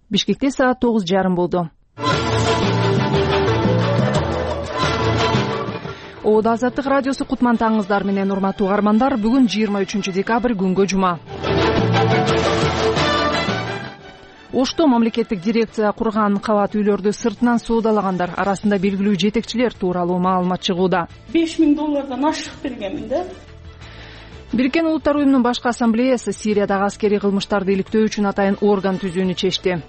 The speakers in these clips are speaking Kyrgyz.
Бишкекте саат 9:30 болду. Оода Азаттык радиосу кутман таңыңыздар менен, урматтуу угармандар. Бүгүн 23 декабрь, күнгө жума. Ошто мамлекеттик дирекция курган кабат үйлөрдү сыртынан соодалагандар арасында белгилүү жетекчилер тууралуу маалымат чыгууда. $5,000 ашык бергенмин да. Бириккен Улуттар уюмунун башкы ассамблеясы Сириядагы аскерий кылмыштарды иликтөө үчүн атайын орган түзүүнү чечти.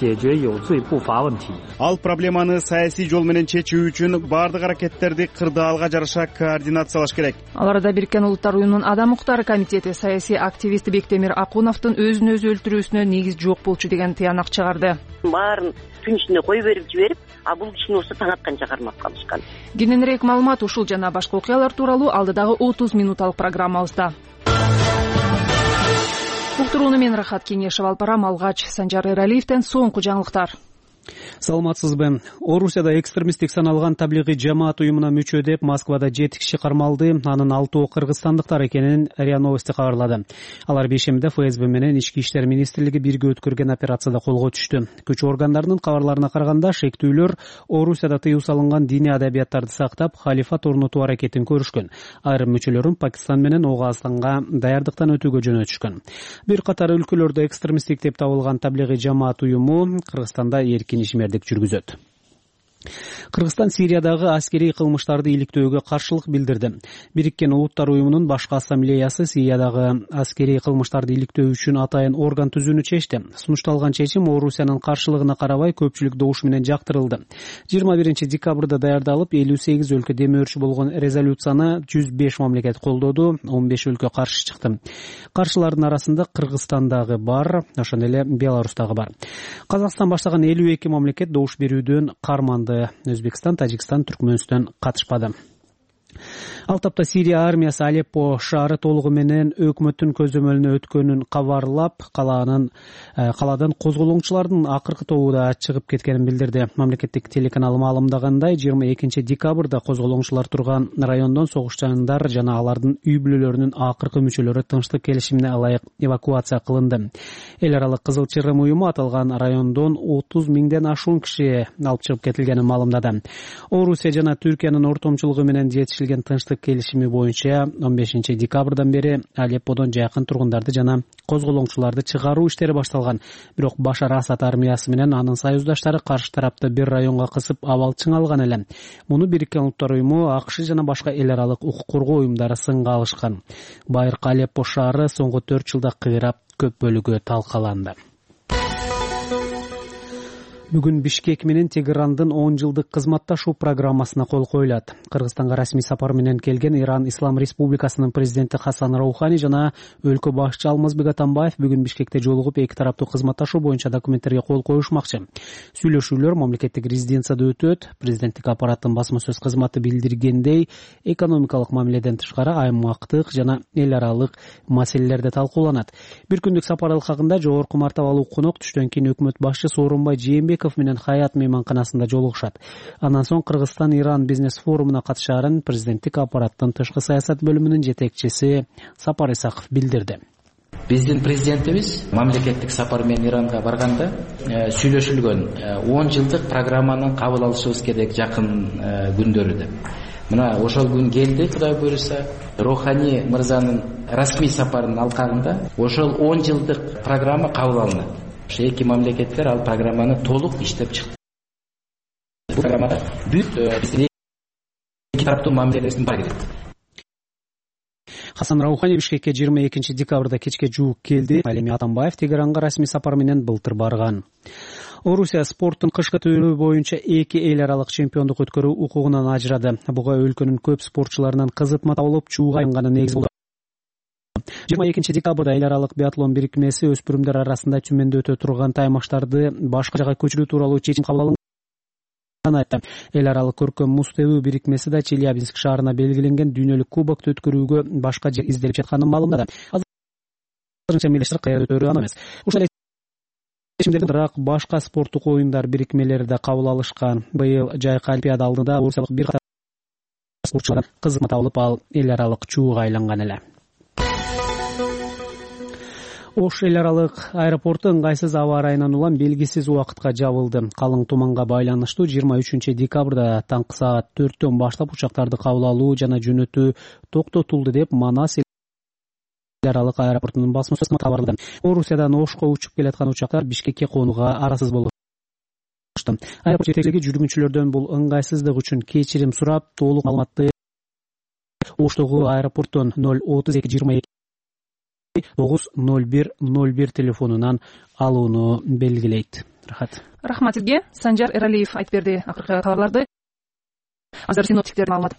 Ал проблеманы саясий жол менен чечүү үчүн бардык аракеттерди кырдаалга жараша координациялаш керек. Аларда Бириккен Улуттар уюмунун Адам укуктары комитети саясий активист Бектемир Акуновдун өзүн өзү өлтүрүүсүнө негиз жок болчу деген тыянак чыгарды. Баарын түн ичинде кой берип жиберип, а бул кишини болсо таң атканча кармап калышкан. Кененирээк маалымат ушул жана башка окуялар тууралуу алдыдагы 30 минуталык программабызда. Уктурууну мен Рахат Кеңешев алып барам. Алгач Санжар Эралиевден соңку жаңылыктар. Саламатсызбы. Орусияда экстремисттик саналган таблигый жамаат уюмуна мүчө деп Москвада 7 киши кармалды. Анын 6 кыргызстандыктар экенин РИА Новости кабарлады. Алар бешемде ФСБ менен Ички иштер министрлиги бирге өткөргөн операцияда колго түштү. Күч органдарынын кабарларына караганда, шектүүлөр Орусияда тыюу салынган диний адабияттарды сактап, халифат орнотуу аракетин көрүшкөн. Айрым мүчөлөрүн Пакистан менен Ооганстанга даярдыктан өтүүгө жөнөтүшкөн. Бир катар өлкөлөрдө экстремисттик деп табылган таблигый жамаат уюму Кыргызстанда ишмердик жүргүзөт. Кыргызстан Сириядагы аскерий кылмыштарды иликтөөгө каршылык билдирди. Бириккен Улуттар уюмунун башкы ассамблеясы Сириядагы аскерий кылмыштарды иликтөө үчүн атайын орган түзүүнү чечти. Сунушталган чечим Орусиянын каршылыгына карабай көпчүлүк добуш менен жактырылды. 21 декабрда даярдалып, 58 өлкө демөөрчү болгон резолюцияны 105 мамлекет колдоду, 15 өлкө каршы чыкты. Каршылардын арасында Кыргызстандагы бар, ошондой эле Беларустагы бар. Казакстан баштаган 52 мамлекет добуш берүүдөн карманды. Өзбекстан, Тажикстан, Түркмөнстан катышпады. Ал тапта Сирия армиясы Алеппо шаары толугу менен өкмөттүн көзөмөлүнө өткөнүн кабарлап, каладан козголоңчулардын акыркы тобу да чыгып кеткенин билдирди. Мамлекеттик телеканалы маалымдагандай, 22 декабрда козголоңчулар турган райондон согушчандар жана алардын үй бүлөлөрүнүн акыркы мүчөлөрү тынчтык келишимине ылайык эвакуация кылынды. Эл аралык Кызыл Чырым уюму аталган райондон 30 миңден ашуун киши алып чыгып кетилгенин маалымдады. Орусия жана Түркиянын ортомчулугу менен жетишилген тынчтык келишими боюнча 15 декабрдан бери Алепподон жакын тургундарды жана козголоңчуларды чыгаруу иштери башталган. Бирок Башар Асад армиясы менен анын союздаштары каршы тарапты бир районго кысып абал чыңалган эле. Муну Бириккен Улуттар уюму, АКШ жана башка эл аралык укук коргоо уюмдары сынга алышкан. Байыркы Алеппо шаары соңку 4 жылда кыйрап көп бөлүгү талкаланды. Бүгүн Бишкек менен Тегерандын 10 жылдык кызматташуу программасына кол коюлат. Кыргызстанга расмий сапар менен келген Иран Ислам Республикасынын президенти Хасан Роухани жана өлкө башчы Алмазбек Атамбаев бүгүн Бишкекте жолугуп, эки тараптуу кызматташуу боюнча документтерге кол коюшмакчы. Сүйлөшүүлөр мамлекеттик резиденцияда өтөт. Президенттик аппараттын басма сөз кызматы билдиргендей, экономикалык мамиледен тышкары аймактык жана эл аралык маселелерде талкууланат. Бир күндүк сапар алкагында жогорку мартабалуу конок түштөн кийин өкмөт башчысы Сооронбай Жээнбеков менен Хаят мейманканасында жолугушат. Андан соң Кыргызстан-Иран бизнес форумуна катышаарын президенттик аппараттын тышкы саясат бөлүмүнүн жетекчиси Сапар Исаков билдирди. Биздин президентибиз мамлекеттик сапар менен Иранга барганда сүйлөшүлгөн 10 жылдык программаны кабыл алышыбыз керек жакын күндөрүдө. Мына ошол күн келди, Кудай буйруса. Роухани мырзанын расмий сапарынын алкагында ошол 10 жылдык программа кабыл алынат. Эки мамлекеттер ал программаны толук иштеп чыкты. Бул программада бүт эки тараптуу мамилелердин баары кирет. Хасан Роухани Бишкекке 22 декабрда кечке жуук келди. Ал эми Атамбаев Тегеранга расмий сапар менен былтыр барган. Орусия спорттун кышкы түрү боюнча эки эл аралык чемпиондук өткөрүү укугунан ажырады. Буга өлкөнүн көп спортчуларынан кызытма табылып, чууга алынганы негиз болду. 22 декабрда эл аралык биатлон бирикмеси өспүрүмдөр арасында Түмөндө өтө турган таймаштарды башка жакка көчүрүү тууралуу чечим кабыл алынган айтты. Эл аралык көркөм муз тебүү бирикмеси да Челябинск шаарына белгиленген дүйнөлүк кубокты өткөрүүгө башка жер изделип жатканын маалымдады. Азырынча милиштер кайра өтөрү ана эмес. Ушул чечимдерди бирок башка спорттук оюндар бирикмелери да кабыл алышкан. Быйыл жайкы олимпиада алдында орусиялык бир катар спортчулар кызмат алып, ал эл аралык чууга айланган эле. Ош эл аралык аэропорту ыңгайсыз аба ырайынан улам белгисиз убакытка жабылды. Калың туманга байланыштуу 23 декабрда таңкы саат 4төн баштап учактарды кабыл алуу жана жөнөтүү токтотулду деп Манас эл аралык аэропортунун басмасы кабарлады. Орусиядан Ошко учуп келаткан учактар Бишкекке конууга арасыз болду. Аэропорт жетекчилиги жүргүнчүлөрдөн бул ыңгайсыздык үчүн кечирим сурап, толук маалыматты Оштогу аэропорттон 03222 90101 телефонунан алууну белгилейт. Рахмат сизге. Санжар Эралиев айтып берди акыркы кабарларды. Азыр синоптиктердин маалыматы.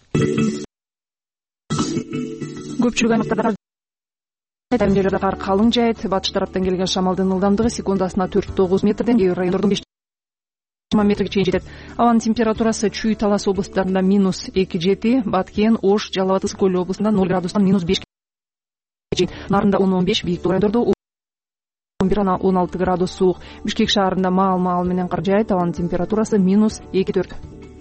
Көпчүлүк аймактарда айрым жерлерде кар калың жаайт. Батыш тараптан келген шамалдын ылдамдыгы секундасына 4-9 метрден, кээ бир райондордун 5 метрге чейин жетет. Абанын температурасы Чүй, Талас областарында -2-7, Баткен, Ош, Жалал Абад, Ысык Көл областында 0 градустан -5. Нарында 10-15, бийик райондордо 11-16 градус суук. Бишкек шаарында маал менен кар жаайт. Абанын температурасы -2-4.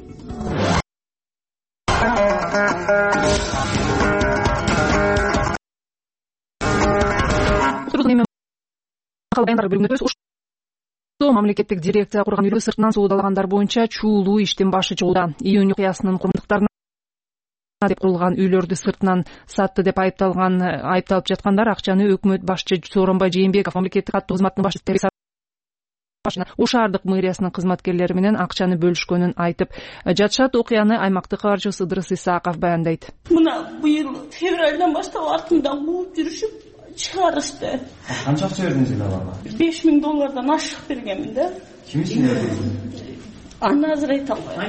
Мамлекеттик дирекция курган үйлөрдү сыртынан соодалагандар боюнча чуулуу иштин башы чыгууда. Июнь окуясынын курмандыктарына деп курулган үйлөрдү сыртынан сатты деп айыпталып жаткандар акчаны өкмөт башчы Сооронбай Жээнбеков, мамлекеттик каттуу кызматтын башчысы Ош шаардык мэриясынын кызматкерлери менен акчаны бөлүшкөнүн айтып жатышат. Окуяны аймактык кабарчысы Ыдырыс Исааков баяндайт. Мына быйыл февралдан баштап артымдан кууп жүрүшүп чыгарышты. Канча акча бердиңиз аларга? $5,000 ашык бергенмин да. Ким сизге берди? Аны азыр айта албайм.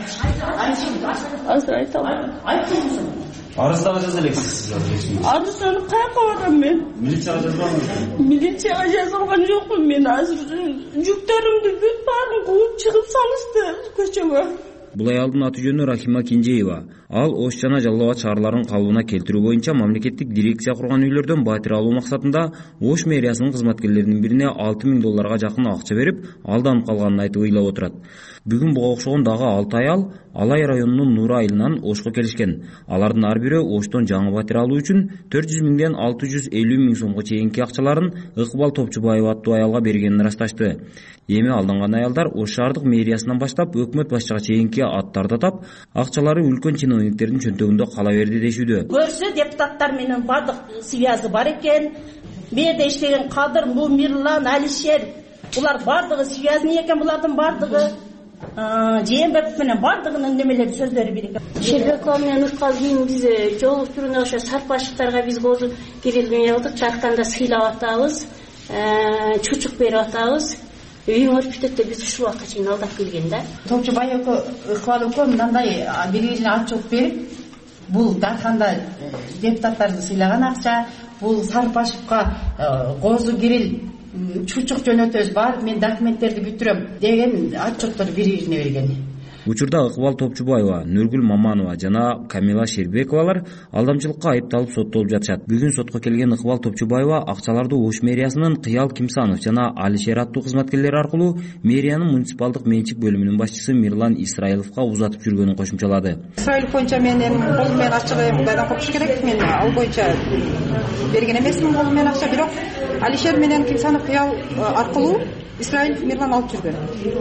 Арыздагы жаза элексиз сиз? Арызданы каяка барам мен? Милицияга жазбадыңызбы? Милицияга жазылган жокмун мен. Азыр жүктөрүмдү бүт баарын кууп чыгып салышты көчөгө. Бул аялдын аты жөнү Рахима Кинжеева. Ал Ош жана Жалал Абад шаарларын калыбына келтирүү боюнча мамлекеттик дирекция курган үйлөрдөн батир алуу максатында Ош мэриясынын кызматкерлеринин бирине $6,000 жакын акча берип, алданып калганын айтып ыйлап отурат. Бүгүн буга окшогон дагы 6 аял Алай районунун Нура айылынан Ошко келишкен. Алардын ар бири Оштон жаңы батир алуу үчүн 400 миңден 650 миң сомго чейинки акчаларын Ыкбал Топчубаева аттуу аялга бергенин ырасташты. Эми алданган аялдар Ош шаардык мэриясынан баштап өкмөт башчыга чейинки аттарды атап, акчалары үлкөн чиновниктердин чөнтөгүндө кала берди дешүүдө. Көрсө депутаттар менен бардык связы бар экен. Мээде иштеген Кадыр, Мирлан, Алишер, булар бардыгы связный экен, булардын бардыгы. Жээнбеков менен бардыгынын немелери сөздөрү бир экен. Шербекова менен Уркал кийин биз жолуктууруна ошо сарпашыктарга биз козу кирилме кылдык, жарканда сыйлап атабыз, чучук берип атабыз. Үйүң өрүп бүтөт деп биз ушул убакка чейин алдап келген да. Топчубай экөө, Ыкбал экөө мындай биригине отчет берип, бул дарканда депутаттарды сыйлаган акча, бул Сарпашевка козу кирил чучук жөнөтөбүз бар, мен документтерди бүтүрөм деген отчеттор биригине берген. Учурда Ыкбал Топчубаева, Нургүл Маманова жана Камила Шербековалар алдамчылыкка айыпталып соттолуп жатышат. Бүгүн сотко келген Ыкбал Топчубаева акчаларды Ош мэриясынын Кыял Кимсанов жана Алишер аттуу кызматкерлери аркылуу мэриянын муниципалдык менчик бөлүмүнүн башчысы Мирлан Исраиловго узатып жүргөнүн кошумчалады. Исраилов боюнча мен колум менен акчага кайдан копуш керек? Мен ал боюнча берген эмесмин колум менен акча, бирок Алишер менен Кимсанов Кыял аркылуу Исраилов Мирлан алып жүргөн.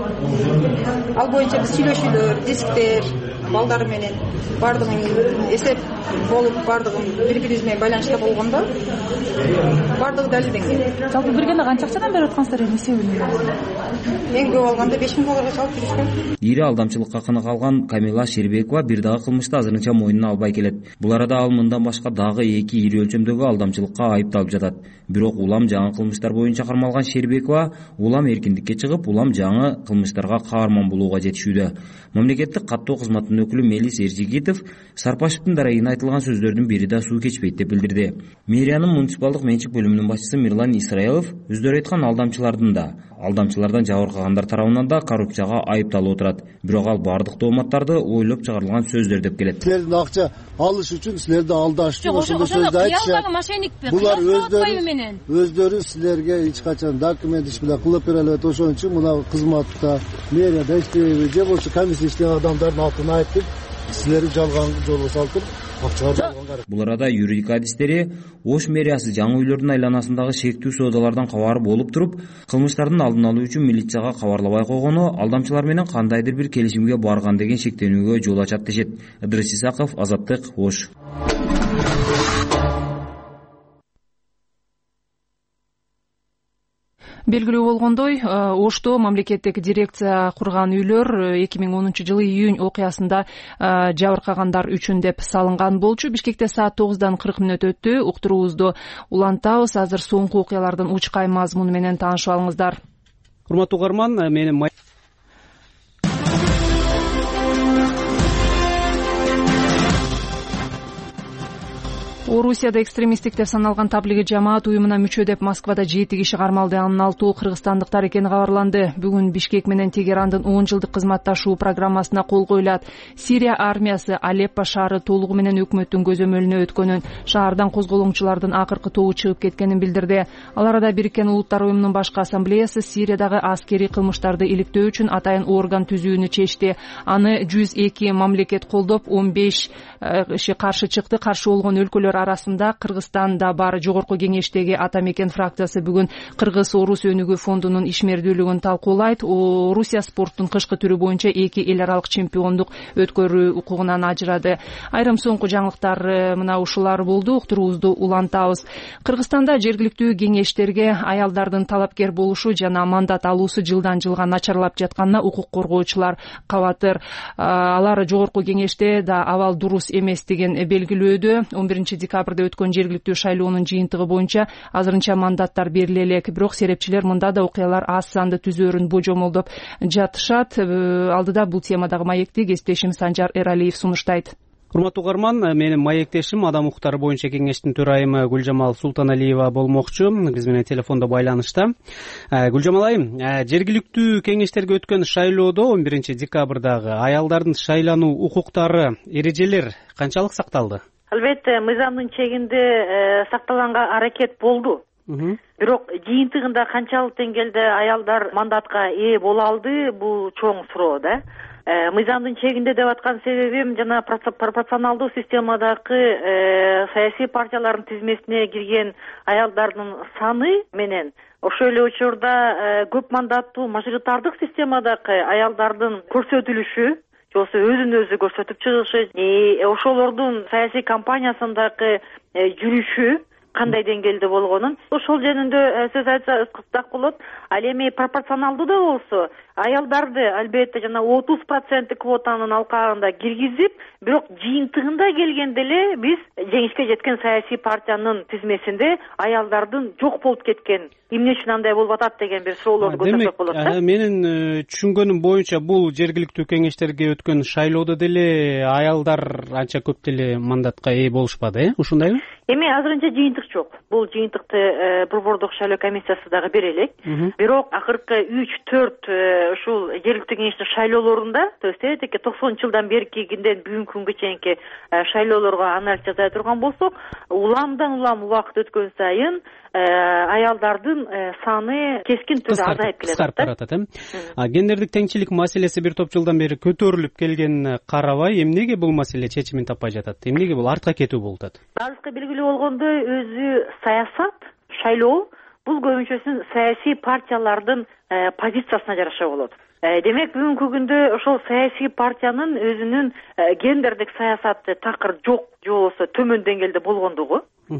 Ал боюнча биз сүйлөшүүлөр, дисктер, балдар менен бардыгын эсеп болуп, бардыгын бири-бириз менен байланышта болгондо бардыгы далилденген. Жалпы бергенде канча акчадан берип аткансыздар эми эсебин? Мен көп алганда $5,000 алып жүрүшкөм. Ири алдамчылыкка кынык алган Камила Шербекова бир дагы кылмышты азырынча мойнуна албай келет. Бул арада ал мындан башка дагы 2 ири өлчөмдөгү алдамчылыкка айыпталып жатат. Бирок улам жаңы кылмыштар боюнча кармалган Шербекова улам эркиндикке чыгып, улам жаңы кылмыштарга каарман болууга жетишүүдө. Мамлекеттик каттоо кызматынын өкүлү Мелис Эржигитов Сарпашевдин дарайына айтылган сөздөрдүн бири да суу кечпейт деп билдирди. Мэриянын муниципалдык менчик бөлүмүнүн башчысы Мирлан Исраилов өздөрү айткан алдамчылардан жабыркагандар тарабынан да коррупцияга айыпталып отурат. Бирок ал бардык дооматтарды ойлоп чыгарылган сөздөр деп келет. Силердин акча алыш үчүн силерди алдаш үчүн ошондой сөздү айтышат. Булар өздөрү силерге эч качан документ иш менен кылып бере албайт. Ошон үчүн мына кызматта мэрияда иштейби же болбосо комиссия иштеген адамдардын атын айтып силерди жалган жолго салып туруп акчага жалган. Бул арада юридик адистери Ош мэриясы жаңы үйлөрдүн айланасындагы шектүү соодалардан кабар болуп туруп, кылмыштардын алдын алуу үчүн милицияга кабарлабай койгону, алдамчылар менен кандайдыр бир келишимге барган деген шектенүүгө жол ачат дешет. Ыдырыс Исаков, Азаттык, Ош. Белгилүү болгондой, Ошто мамлекеттик дирекция курган үйлөр 2010-жылы июнь окуясында жабыркагандар үчүн деп салынган болчу. Бишкекте саат 9:40 өттү. Уктуруубузду улантабыз. Азыр соңку окуялардын учкай мазмуну менен таанышып алыңыздар. Урматтуу угарман, менин Орусияда экстремисттик деп саналган таблиги жамаат уюмуна мүчө деп Москвада 7 киши кармалды. Анын 6 кыргызстандыктар экени кабарланды. Бүгүн Бишкек менен Тегерандын 10 жылдык кызматташуу программасына кол коюлат. Сирия армиясы Алеппо шаары толугу менен өкмөттүн көзөмөлүнө өткөнүн, шаардан козголоңчулардын акыркы тобу чыгып кеткенин билдирди. Ал арада Бириккен Улуттар уюмунун башкы ассамблеясы Сириядагы аскерий кылмыштарды иликтөө үчүн атайын орган түзүүнү чечти. Аны 102 мамлекет колдоп, 15 каршы чыкты. Каршы болгон өлкөлөр арасында Кыргызстан да бар. Жогорку кеңештеги Ата Мекен фракциясы бүгүн Кыргыз-Орус өнүгүү фондунун ишмердүүлүгүн талкуулайт. Орусия спорттун кышкы түрү боюнча 2 эл аралык чемпиондук өткөрүү укугунан ажырады. Айрым соңку жаңылыктар мына ушулар болду. Уктуруубузду улантабыз. Кыргызстанда жергиликтүү кеңештерге аялдардын талапкер болушу жана мандат алуусу жылдан жылга начарлап жатканына укук коргоочулар кабатыр. Алар жогорку кеңеште да абал дурус эместигин белгилөөдө. 11 декабрда өткөн жергиликтүү шайлоонун жыйынтыгы боюнча азырынча мандаттар бериле элек. Бирок серепчилер мында да окуялар аз санды түзөөрүн божомолдоп жатышат. Алдыда бул темадагы маекти кесиптешим Санжар Эралиев сунуштайт. Урматтуу угарман, менин маектешим адам укуктары боюнча кеңештин төрайымы Гүлжамал Султаналиева болмокчу. Биз менен телефондо байланышта. Гүлжамал айым, жергиликтүү кеңештерге өткөн шайлоодо 11 декабрдагы аялдардын шайлануу укуктары, эрежелер канчалык сакталды? Албетте, мыйзамдын чегинде сакталганга аракет болду. Бирок жыйынтыгында канчалык деңгээлде аялдар мандатка ээ боло алды, бул чоң суроо да. Мыйзамдын чегинде деп аткан себебим жана пропорционалдуу системадагы саясий партиялардын тизмесине кирген аялдардын саны менен ошол эле учурда көп мандаттуу мажоритардык системадагы аялдардын көрсөтүлүшү жосу өзүн өзү көрсөтүп чыгышы, ошолордун саясий кампаниясындагы жүрүшү кандай деңгээлде болгонун ошол жөнүндө сөз айтсак болот. Ал эми пропорционалдуу да болсо аялдарды албетте жана 30% квотанын алкагында киргизип, бирок жыйынтыгында келгенде эле биз жеңишке жеткен саясий партиянын тизмесинде аялдардын жок болуп кеткен. Эмне үчүн андай болуп атат деген бир суроолорду көтөрсөк болот да. Менин түшүнгөнүм боюнча бул жергиликтүү кеңештерге өткөн шайлоодо деле аялдар анча көп деле мандатка ээ болушпады, ушундайбы? Эми азырынча жыйынтык жок. Бул жыйынтыкты борбордук шайлоо комиссиясы дагы бере элек. Бирок акыркы 3-4 ушул жергиликтүү кеңештин шайлоолорунда, то есть 90-жылдан беркигинден бүгүнкү күнгө чейинки шайлоолорго анализ жасай турган болсок, уламдан улам убакыт өткөн сайын аялдардын саны кескин түрдө азайып келет. Гендердик теңчилик маселеси бир топ жылдан бери көтөрүлүп келгенине карабай, эмнеге бул маселе чечимин таппай жатат? Эмнеге бул артка кетүү болуп атат? Баарыбызга белгилүү болгондой, өзү саясат, шайлоо бул көбүнчөсүн саясий партиялардын позициясына жараша болот. Демек, бүгүнкү күндө ошол саясий партиянын өзүнүн гендердик саясаты такыр жок же болбосо төмөн деңгээлде болгондугу.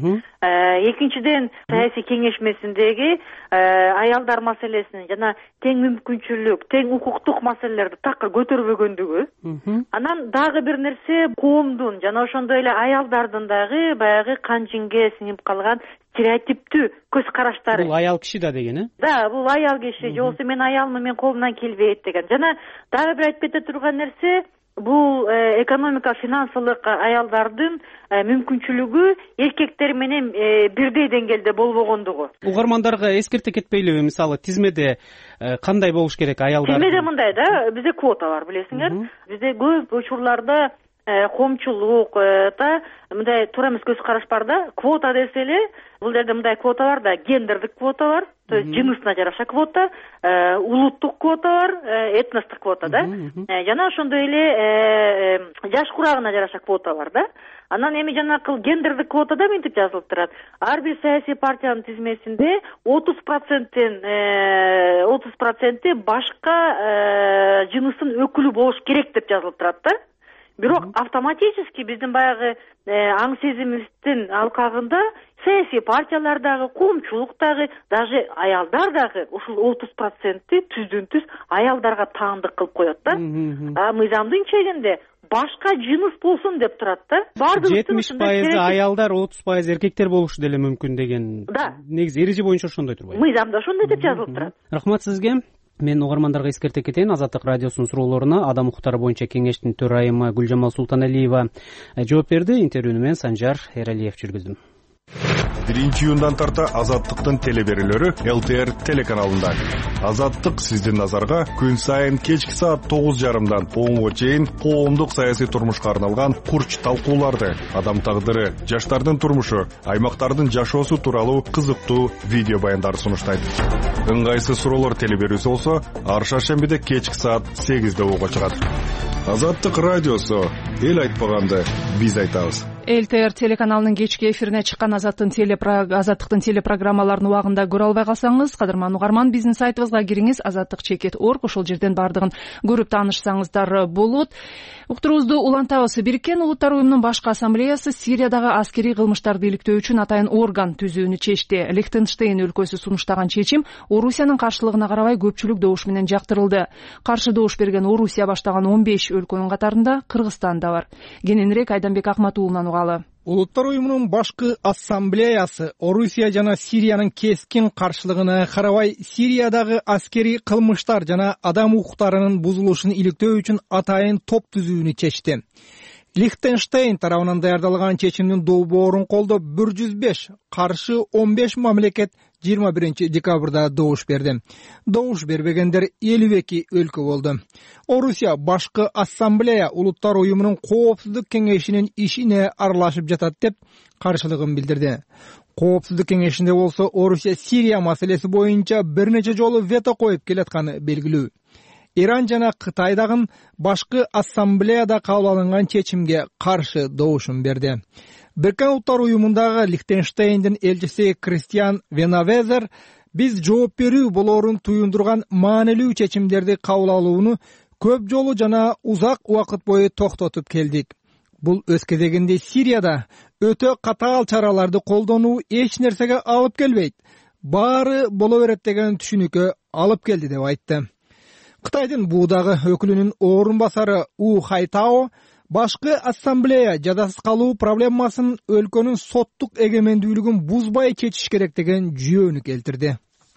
Экинчиден, саясий кеңешмесиндеги аялдар маселесин жана тең мүмкүнчүлүк, тең укуктук маселелерди такыр көтөрбөгөндүгү. Анан дагы бир нерсе, коомдун жана ошондой эле аялдардын дагы баягы кан жинге сиңип калган стереотиптүү көз караштары. Бул аял киши да деген, э? Да, бул аял киши, же болбосо мен аялмын, мен колумдан келбейт деген. Жана дагы бир айтып кете турган нерсе, бул экономика, финансылык аялдардын мүмкүнчүлүгү эркектер менен бирдей деңгээлде болбогондугу. Угармандарга эскерте кетпейлиби? Мисалы, тизмеде кандай болуш керек аялдар? Тизмеде мындай да, бизде квота бар, билесиңер. Бизде көп учурларда коомчулукта мындай туура эмес көз караш бар да. Квота десе эле бул жерде мындай квота бар да, гендердик квота бар, то есть жынысына жараша квота, улуттук квота бар, этностук квота да. Жана ошондой эле жаш курагына жараша квота бар да. Анан эми жанакы гендердик квотада мынтип жазылып турат. Ар бир саясий партиянын тизмесинде 30% башка жыныстын өкүлү болуш керек деп жазылып турат да. Бирок автоматически биздин баягы аң сезимибиздин алкагында саясий партиялар дагы, коомчулук дагы, даже аялдар дагы ушул 30%-ти түздөн-түз аялдарга таандык кылып коет да. Мыйзамдын чегинде башка жыныс болсун деп турат да. 70% аялдар, 30% эркектер болушу деле мүмкүн деген. Да. Негизи эреже боюнча ошондой турбайбы? Мыйзамда ошондой деп жазылып турат. Рахмат сизге. Мен угармандарга эскерте кетейин. Азаттык радиосунун суроолоруна Адам укуктары боюнча кеңештин төрайымы Гүлжамал Султаналиева жооп берди. Интервьюну мен Санжар Эралиев жүргүздүм. 1-июндан тарта Азаттыктын телеберүүлөрү ЛТР телеканалында. Азаттык сиздин назарга күн сайын кечки саат 9:30дан 10:00 чейин коомдук саясий турмушка арналган курч талкууларды, адам тагдыры, жаштардын турмушу, аймактардын жашоосу тууралуу кызыктуу видео баяндарды сунуштайт. Ыңгайсыз суроолор телеберүүсү болсо, ар шаршембиде кечки саат 8:00 угуга чыгат. Азаттык радиосу эл айтпаганды биз айтабыз. ЛТР телеканалынын кечки эфирине чыккан Азаттыктын телепрограммаларын убагында көрө албай калсаңыз, кадырман угарман, биздин сайтыбызга кириңиз, azattik.org, ошол жерден бардыгын көрүп таанышсаңыздар болот. Уктуруубузду улантабыз. Бириккен Улуттар уюмунун башкы ассамблеясы Сириядагы аскерий кылмыштарды иликтөө үчүн атайын орган түзүүнү чечти. Лихтенштейн өлкөсү сунуштаган чечим Орусиянын каршылыгына карабай көпчүлүк добуш менен жактырылды. Каршы добуш берген Орусия баштаган 15 өлкөнүн катарында Кыргызстан да бар. Кененирээк Айданбек Акматуулунан угалы. Улуттар уюмунун башкы ассамблеясы Орусия жана Сириянын кескин каршылыгына карабай Сириядагы аскерий кылмыштар жана адам укуктарынын бузулушун иликтөө үчүн атайын топ түзүүнү чечти. Лихтенштейн тарабынан даярдалган чечимдин долбоорун колдоп 105, каршы 15 мамлекет 21 декабрда добуш берди. Добуш бербегендер 52 өлкө болду. Орусия башкы ассамблея Улуттар уюмунун коопсуздук кеңешинин ишине аралашып жатат деп каршылыгын билдирди. Коопсуздук кеңешинде болсо Орусия Сирия маселеси боюнча бир нече жолу вето коюп келатканы белгилүү. Иран жана Кытай дагы башкы ассамблеяда кабыл алынган чечимге каршы добушун берди. Бириккен Улуттар уюмундагы Лихтенштейндин элчиси Кристиан Венавезер биз жооп берүү болоорун туюндурган маанилүү чечимдерди кабыл алууну көп жолу жана узак убакыт бою токтотуп келдик. Бул өз кезегинде Сирияда өтө катаал чараларды колдонуу эч нерсеге алып келбейт, баары боло берет деген түшүнүккө алып келди деп айтты. Кытайдын буудагы өкүлүнүн орун басары У Хайтао башкы ассамблея жазасыз калуу проблемасын өлкөнүн соттук эгемендүүлүгүн бузбай чечиш керек деген жүйөнү келтирди.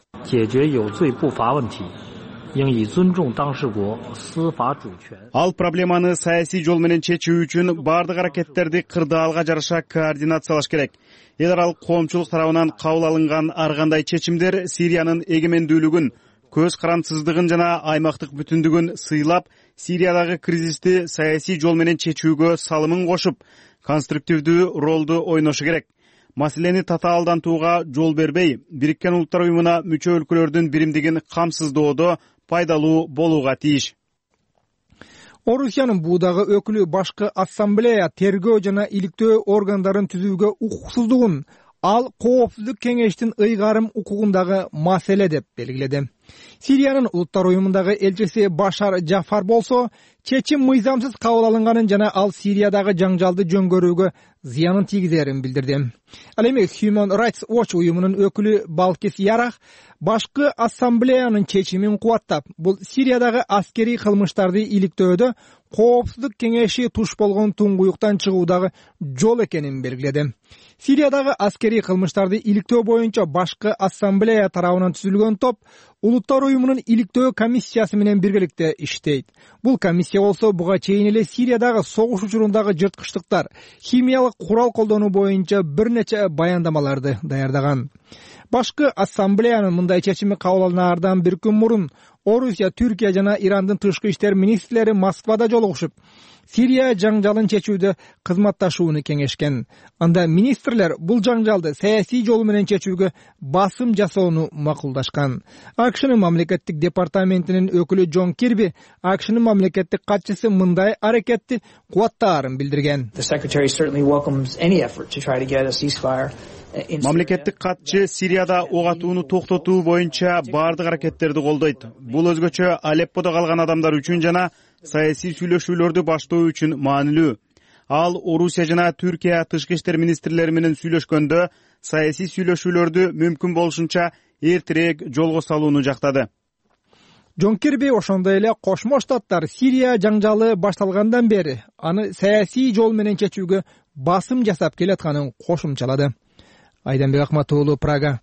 Ал проблеманы саясий жол менен чечүү үчүн бардык аракеттерди кырдаалга жараша координациялаш керек. Эл аралык коомчулук тарабынан кабыл алынган ар кандай чечимдер Сириянын эгемендүүлүгүн, көз карандсыздыгын жана аймактык бүтүндүгүн сыйлап, Сириядагы кризисти саясий жол менен чечүүгө салымын кошуп, конструктивдүү ролду ойношу керек. Маселени татаалдантууга жол бербей, Бириккен Улуттар уюмуна мүчө өлкөлөрдүн биримдигин камсыздоодо пайдалуу болууга тийиш. Орусиянын буудагы өкүлү башкы ассамблея тергөө жана иликтөө органдарын түзүүгө укуксуздугун ал коопсуздук кеңештин ыйгарым укугундагы маселе деп белгиледи. Сириянын Улуттар уюмундагы элчиси Башар Жафар болсо, чечим мыйзамсыз кабыл алынган жана ал Сириядагы жаңжалды жөнгөрүүгө зыянын тийгизерин билдирди. Ал эми Human Rights Watch уюмунун өкүлү Балкис Ярах башкы ассамблеянын чечимин кубаттап, бул Сириядагы аскерий кылмыштарды иликтөөдө коопсуздук кеңеши туш болгон туңгуюктан чыгуудагы жол экенин белгиледи. Сириядагы аскерий кылмыштарды иликтөө боюнча башкы ассамблея тарабынан түзүлгөн топ Улуттар уюмунун иликтөө комиссиясы менен биргеликте иштейт. Бул комиссия болсо буга чейин эле Сириядагы согуш учурундагы жырткычтыктар, химиялык курал колдонуу боюнча бир нече баяндамаларды даярдаган. Башкы ассамблеянын мындай чечими кабыл алынаардан бир күн мурун Орусия, Түркия жана Ирандын тышкы иштер министрлери Москвада жолугушуп, Сирия жаңжалын чечүүдө кызматташууну кеңешкен. Анда министрлер бул жаңжалды саясий жол менен чечүүгө басым жасоону макулдашкан. АКШнын мамлекеттик департаментинин өкүлү Джон Кирби АКШнын мамлекеттик катчысы мындай аракетти кубаттаарын билдирген. Мамлекеттик катчы Сирияда ок атууну токтотуу боюнча бардык аракеттерди колдойт. Бул өзгөчө Алепподо калган адамдар үчүн жана саясий сүйлөшүүлөрдү баштоо үчүн маанилүү. Ал Орусия жана Түркия тышкы иштер министрлери менен сүйлөшкөндө саясий сүйлөшүүлөрдү мүмкүн болушунча эртерээк жолго салууну жактады. Джон Кирби ошондой эле Кошмо Штаттар Сирия жаңжалы башталгандан бери аны саясий жол менен чечүүгө басым жасап келатканын кошумчалады. Айданбек Акматуулу, Прага.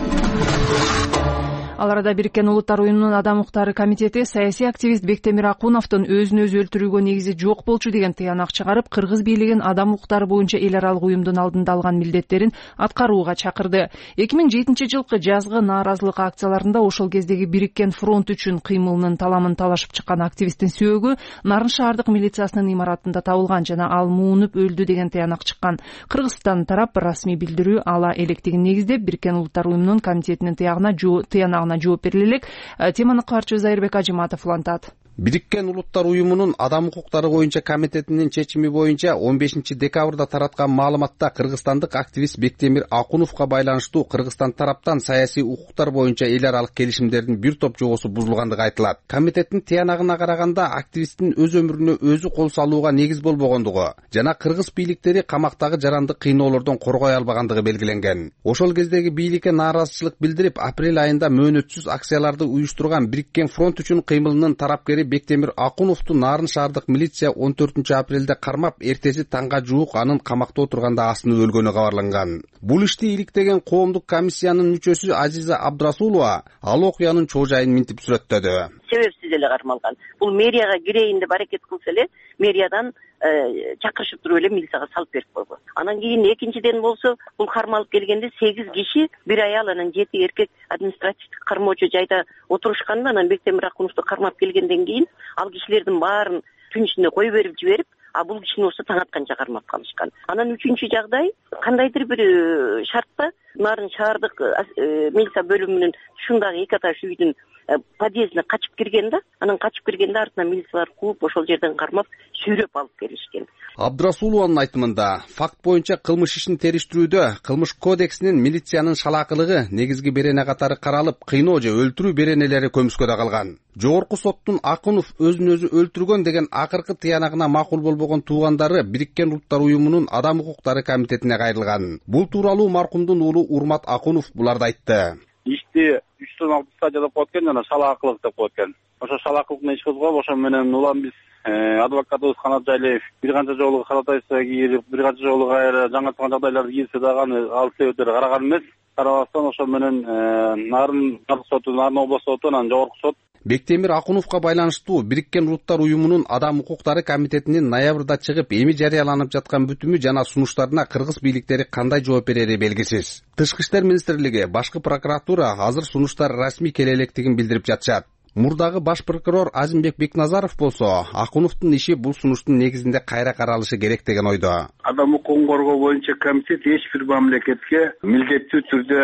Ал арада Бириккен Улуттар уюмунун Адам укуктары комитети саясий активист Бектемир Акуновдун өзүн өзү өлтүрүүгө негизи жок болчу деген тыянак чыгарып, кыргыз бийлигин адам укуктары боюнча эл аралык уюмдун алдында алган милдеттерин аткарууга чакырды. 2007-жылкы жазгы нааразылык акцияларында ошол кездеги Бириккен фронт үчүн кыймылынын таламын талашып чыккан активисттин сөөгү Нарын шаардык милициясынын имаратында табылган жана ал муунуп өлдү деген тыянак чыккан. Кыргызстан тарап расмий билдирүү ала электигин негиздеп Бириккен Улуттар уюмунун комитетинин тыянагына жооп бериле элек. Теманы кабарчы Зайырбек Ажыматов улантат. Бириккен Улуттар уюмунун Адам укуктары боюнча комитетинин чечими боюнча 15 декабрда тараткан маалыматта кыргызстандык активист Бектемир Акуновго байланыштуу Кыргызстан тараптан саясий укуктар боюнча эл аралык келишимдердин бир топ жобосу бузулгандыгы айтылат. Комитеттин тыянагына караганда активисттин өз өмүрүнө өзү кол салууга негиз болбогондугу жана кыргыз бийликтери камактагы жарандык кыйноолордон коргой албагандыгы белгиленген. Ошол кездеги бийликке нааразычылык билдирип, апрель айында мөөнөтсүз акцияларды уюштурган Бириккен фронт үчүн кыймылынын тарапкери Бектемир Акуновду Нарын шаардык милиция 14 апрелде кармап, эртеси таңга жуук анын камакта отурганда асынып өлгөнү кабарланган. Бул ишти иликтеген коомдук комиссиянын мүчөсү Азиза Абдрасулова ал окуянын чоо жайын минтип сүрөттөдү. Себепсиз эле кармалган. Бул мэрияга кирейин деп аракет кылса эле, мэриядан чакырышып туруп эле милицияга салып берип койгон. Анан кийин экинчиден болсо, бул кармалып келгенде 8 киши, бир аял анан 7 эркек административдик кармоочу жайда отурушканда, анан Бектемир Акуновду кармап келгенден кийин ал кишилердин баарын түн ичинде кое берип жиберип, бул кишини болсо таң атканча кармап калышкан. Анан үчүнчү жагдай, кандайдыр бир шартта Нарын шаардык милиция бөлүмүнүн ушундагы эки этаж үйдүн подъездине качып кирген да, анан качып киргенде артынан милициялар кууп, ошол жерден кармап сүйрөп алып келишкен. Абдрасулованын айтымында, факт боюнча кылмыш ишин териштирүүдө кылмыш кодексинин милициянын шалаакылыгы негизги берене катары каралып, кыйноо же өлтүрүү беренелери көмүскөдө калган. Жогорку соттун Акунов өзүн өзү өлтүргөн деген акыркы тыянагына макул болбогон туугандары Бириккен Улуттар уюмунун Адам укуктары комитетине кайрылган. Бул тууралуу маркумдун уулу Урмат Акунов буларды айтты. Ишти 3-6 стадияда коет экен, жана шалаакылык деп коет экен. Ошо шалаакылыкны иш козгоп, ошо менен улам биз адвокатыбыз Канат Жайлиев бир канча жолу каратайса кирип, бир канча жолу кайра жаңырткан жагдайларды кийилсе дагы аны ал себептери караган эмес. Карабастан ошо менен Нарын соту, Нарын областык соту, анан жогорку сот. Бектемир Акуновго байланыштуу Бириккен Улуттар уюмунун Адам укуктары комитетинин ноябрда чыгып, эми жарыяланып жаткан бүтүмү жана сунуштарына кыргыз бийликтери кандай жооп берери белгисиз. Тышкы иштер министрлиги, башкы прокуратура азыр сунуштар расмий келе электигин билдирип жатышат. Мурдагы баш прокурор Азимбек Бекназаров болсо, Акуновдун иши бул сунуштун негизинде кайра каралышы керек деген ойдо. Адам укугун коргоо боюнча комитет эч бир мамлекетке милдеттүү түрдө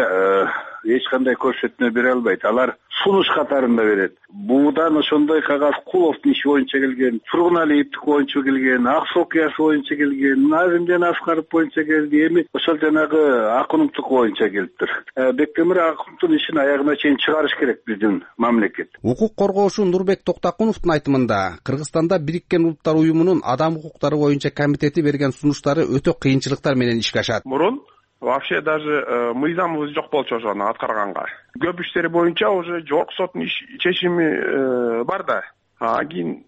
эч кандай көрсөтмө бере албайт. Алар сунуш катарында берет. Буудан ошондой кагаз Куловдун иши боюнча келген, Тургуналиевдик боюнча келген, Аксу окуясы боюнча келген, Назимжан Аскаров боюнча келди, эми ошол жанагы Акуновдук боюнча келиптир. Бектемир Акуновдун ишин аягына чейин чыгарыш керек биздин мамлекет. Укук коргоочу Нурбек Токтакуновдун айтымында, Кыргызстанда Бириккен Улуттар уюмунун Адам укуктары боюнча комитети берген сунуштары өтө кыйынчылыктар менен ишке ашат. Мурун вообще даже мыйзамыбыз жок болчу ошону аткарганга. Көп иштери боюнча уже жогорку соттун чечими бар да. Кийин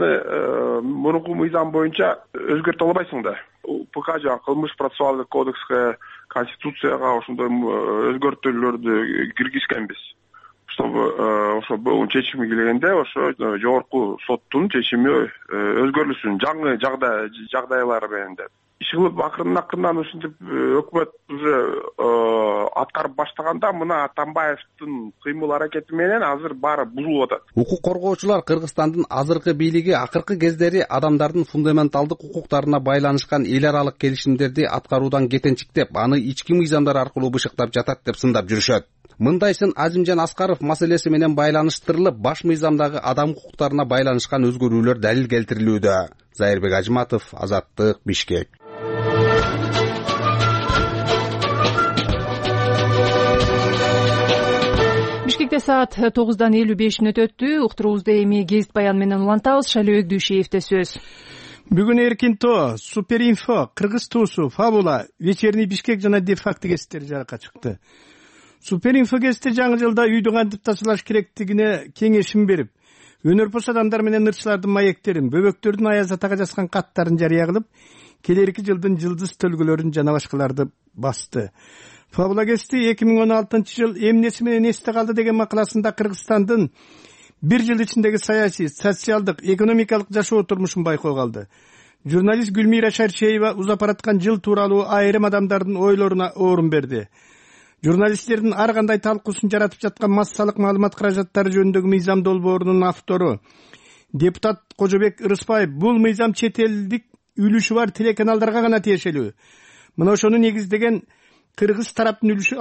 аны мурунку мыйзам боюнча өзгөртө албайсың да. УК жана кылмыш процессуалдык кодекске, конституцияга ошондой өзгөртүүлөрдү киргизгенбиз. чтобы ошо буга чечими келгенде ошо жогорку соттун чечими өзгөрүлсүн жаңы жагдайлар менен деп иш кылып акырындан ушинтип өкмөт уже аткарып баштаганда мына Атамбаевдин кыймыл аракети менен азыр баары бузулуп атат. Укук коргоочулар Кыргызстандын азыркы бийлиги акыркы кездери адамдардын фундаменталдык укуктарына байланышкан эл аралык келишимдерди аткаруудан кетенчиктеп, аны ички мыйзамдар аркылуу бышыктап жатат деп сындап жүрүшөт. Мындайсын Азимжан Аскаров маселеси менен байланыштырылып, баш мыйзамдагы адам укуктарына байланышкан өзгөрүүлөр далил келтирилүүдө. Зайырбек Ажматов, Азаттык, Бишкек. Бишкекте саат 9:55 өтүптү. Уктуруубузду эми гезит баян менен улантабыз. Шайлообек Дүйшеевде сөз. Бүгүн Эркинто, Суперинфо, Кыргыз туусу, Фабула, Вечерний Бишкек жана Дефакт гезиттери жарыкка чыкты. Суперинфо гезити жаңы жылда үйдү кантип тазалаш керектигине кеңешим берип, өнөрпош адамдар менен ырчылардын маектерин, бөбөктөрдүн аяз атага жазган каттарын жарыя кылып, келерки жылдын жылдыз төлгөлөрүн жана башкаларды басты. Фабула гезити 2016 жыл эмнеси менен эсте калды деген макаласында Кыргызстандын бир жыл ичиндеги саясий, социалдык, экономикалык жашоо турмушун байкоого алды. Журналист Гүлмира Шарчеева узап бараткан жыл тууралуу айрым адамдардын ойлоруна орун берди. Журналисттердин ар кандай талкуусун жаратып жаткан массалык маалымат каражаттары жөнүндөгү мыйзам долбоорунун автору депутат Кожобек Ырыспаев бул мыйзам чет элдик үлүшү бар телеканалдарга гана тиешелүү. Мына ошону негиздеген Кыргыз тараптын үлүшү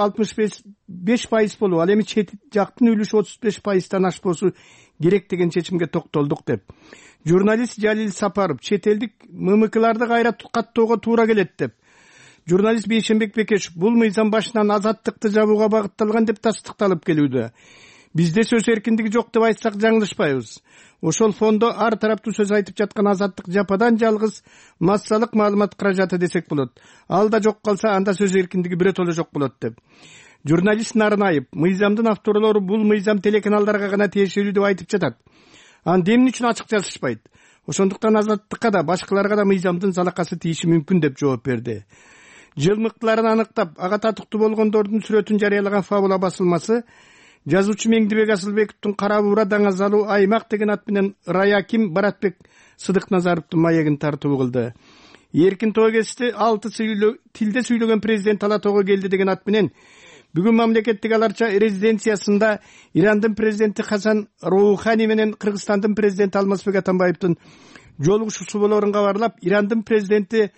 65% болуп, ал эми чет жактын үлүшү 35%тан ашпосу керек деген чечимге токтолдук деп. Журналист Жалил Сапаров чет элдик ММКларды кайра каттоого туура келет деп. Журналист Бейшенбек Бекешев бул мыйзам башынан азаттыкты жабууга багытталган деп тастыкталып келүүдө. Бизде сөз эркиндиги жок деп айтсак жаңылышпайбыз. Ошол фондо ар тараптуу сөз айтып жаткан азаттык жападан жалгыз массалык маалымат каражаты десек болот. Ал да жок калса анда сөз эркиндиги биротоло жок болот деп. Журналист Нарынаев мыйзамдын авторлору бул мыйзам телеканалдарга гана тиешелүү деп айтып жатат. Анда эмне үчүн ачык жазышпайт? Ошондуктан азаттыкка да башкаларга да мыйзамдын залакасы тийиши мүмкүн деп жооп берди. Жыл мыктыларын аныктап, ага татыктуу болгондордун сүрөтүн жарыялаган Фабула басылмасы жазуучу Меңдибек Асылбековдун Кара Буура Даңазалуу аймак деген ат менен Раяким Баратбек Сыдыкназаровдун маегин тартуу кылды. Эркин тоо гезити 6 тилде сүйлөгөн президент Ала тоого келди деген ат менен бүгүн мамлекеттик аларча резиденциясында Ирандын президенти Хасан Роухани менен Кыргызстандын президенти Алмазбек Атамбаевдин жолугушуусу болоорун кабарлап, Ирандын президенти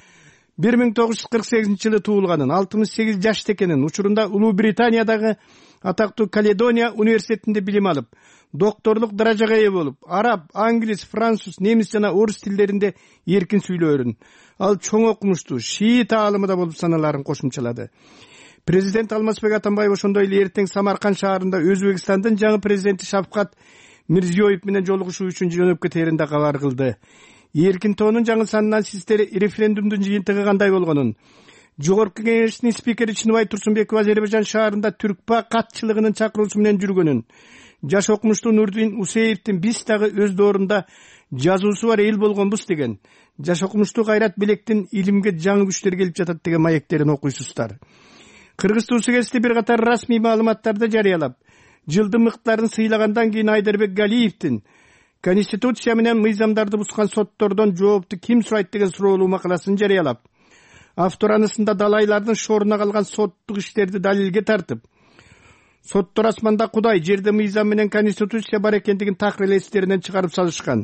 1948 жылы туулганын, 68 жашта экенин, учурунда Улуу Британиядагы атактуу Каледония университетинде билим алып, докторлук даражага ээ болуп, араб, англис, француз, немис жана орус тилдеринде эркин сүйлөөрүн, ал чоң окумуштуу, шиит аалымы да болуп саналарын кошумчалады. Президент Алмазбек Атамбаев ошондой эле эртең Самарканд шаарында Өзбекстандын жаңы президенти Шавкат Мирзиёев менен жолугушуу үчүн жөнөп кетээрин да кабар кылды. Эркин тоонун жаңы санынан сиздер референдумдун жыйынтыгы кандай болгонун, Жогорку кеңештин спикери Чыныбай Турсунбеков Азербайжан шаарында Түркпа катчылыгынын чакыруусу менен жүргөнүн, жаш окумуштуу Нурдин Усеевдин биз дагы өз доорунда жазуусу бар эл болгонбуз деген, жаш окумуштуу Кайрат Белектин илимге жаңы күчтөр келип жатат деген маектерин окуйсуздар. Кыргыз туусу гезити бир катар расмий маалыматтарды жарыялап, жылдын мыктыларын сыйлагандан кийин Айдарбек Галиевдин Конституция менен мыйзамдарды бузган соттордон жоопту ким сурайт деген суроолуу макаласын жарыялап, автор анысында далайлардын шоруна калган соттук иштерди далилге тартып, соттор асманда Кудай, жерде мыйзам менен Конституция бар экендигин такыр эстеринен чыгарып салышкан.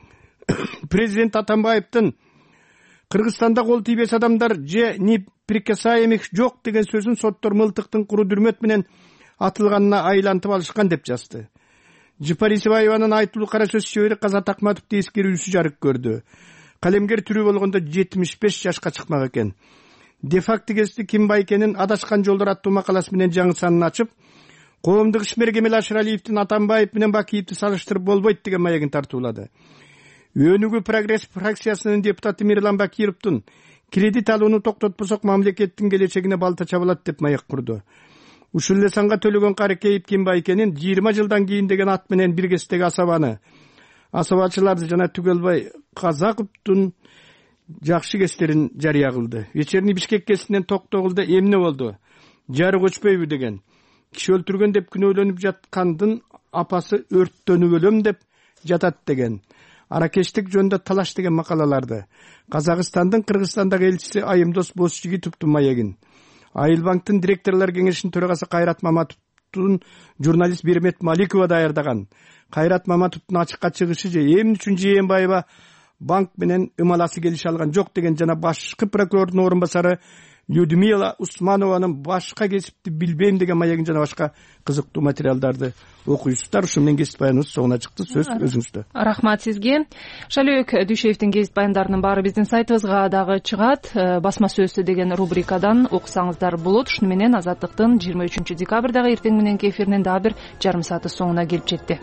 Президент Атамбаевдин Кыргызстанда кол тийбес адамдар же неприкасаемых жок деген сөзүн соттор мылтыктын куру дүрмөт менен атылганына айлантып алышкан деп жазды. Жыпар Исибаеванын айтылуу кара сөз шебери Казат Акматовду эскерүүсү жарык көрдү. Калемгер тирүү болгондо 75 жашка чыкмак экен. Дефакт гезити ким байкенин адашкан жолдор аттуу макаласы менен жаңы санын ачып, коомдук ишмер Кемел Ашыралиевдин Атамбаев менен Бакиевди салыштырып болбойт деген маегин тартуулады. Өнүгүү прогресс фракциясынын депутаты Мирлан Бакировдун кредит алууну токтотпосок мамлекеттин келечегине балта чабылат деп маек курду. Ушул эле санга төлөгөн Каракеев ким байкенин 20 жылдан кийин деген ат менен биргестеги асабаны, асабачыларды жана Түгөлбай Казаковдун жакшы кестерин жарыя кылды. Вечерний Бишкек гезитинен токтогулда эмне болду? Жары көчпөйбү деген. киши өлтүргөн деп күнөөлөнүп жаткандын апасы өрттөнүп өлөм деп жатат деген, аракештик жөнүндө талаш деген макалаларды, Казакстандын Кыргызстандагы элчиси Айымдос Бозжигитовдун маегин, Айыл банктын директорлор кеңешинин төрагасы Кайрат Маматовдун журналист Бермет Маликова даярдаган Кайрат Маматовдун ачыкка чыгышы же эмне үчүн Жээнбаева банк менен ымаласы келише алган жок деген жана башкы прокурордун орун басары Людмила Усманованын башка кесипти билбейм деген маегин жана башка кызыктуу материалдарды окуйсуздар. Ушу менен кесип баяныбыз соңуна чыкты. Сөз өзүңүздө. Рахмат сизге. Шалөөк Дүйшеевдин кесип баяндарынын баары биздин сайтыбызга дагы чыгат. Басма сөзсү деген рубрикадан окусаңыздар болот. Ушуну менен Азаттыктын 23 декабрдагы эртең мененки эфиринин дагы бир жарым сааты соңуна келип жетти.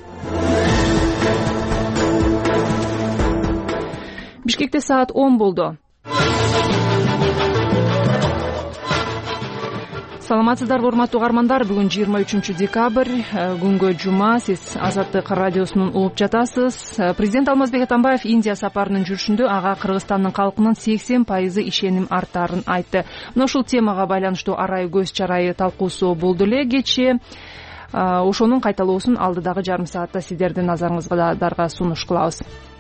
Бишкекте саат 10 болду. Саламатсыздарбы, урматтуу угармандар. Бүгүн 23 декабрь, күнгө жума. Сиз Азаттык радиосунун угуп жатасыз. Президент Алмазбек Атамбаев Индия сапарынын жүрүшүндө ага Кыргызстандын калкынын 80% ишеним артаарын айтты. Мына ушул темага байланыштуу арай көз чарайы талкуусу болду эле кечээ. Ошонун кайталоосун алдыдагы жарым саатта сиздердин назарыңыздарга сунуш кылабыз.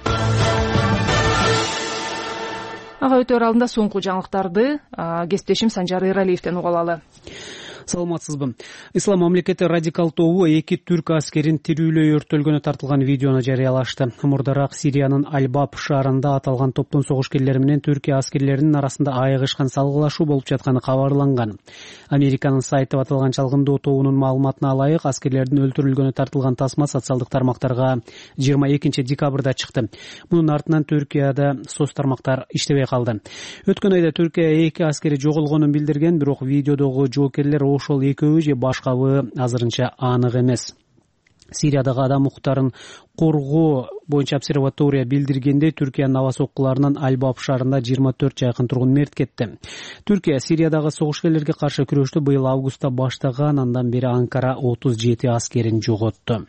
Ага өтөр алдында соңку жаңылыктарды кесиптешим Санжар Эралиевден угуп алалы. Саламатсызбы. Ислам мамлекети радикал тобу 2 түрк аскерин тирүүлөй өрттөлгөнү тартылган видеону жарыялашты. Мурдараак Сириянын Албаб шаарында аталган топтун согушкерлери менен Түркия аскерлеринин арасында айыгышкан салгылашуу болуп жатканы кабарланган. Американын сайты аталган чалгындоо тобунун маалыматына ылайык, аскерлердин өлтүрүлгөнү тартылган тасма социалдык тармактарга 22 декабрда чыкты. Мунун артынан Түркияда соц тармактар иштебей калды. Өткөн айда Түркия 2 аскери жоголгонун билдирген, бирок видеодогу жоокерлер ошол экөөбү же башкабы азырынча анык эмес. Сириядагы адам укуктарын коргоо боюнча обсерватория билдиргендей, Түркиянын аба соккуларынан Албаб шаарында 24 жакын тургун мерт кетти. Түркия Сириядагы согушкерлерге каршы күрөштү быйыл августта баштаган, андан бери Анкара 37 аскерин жоготту.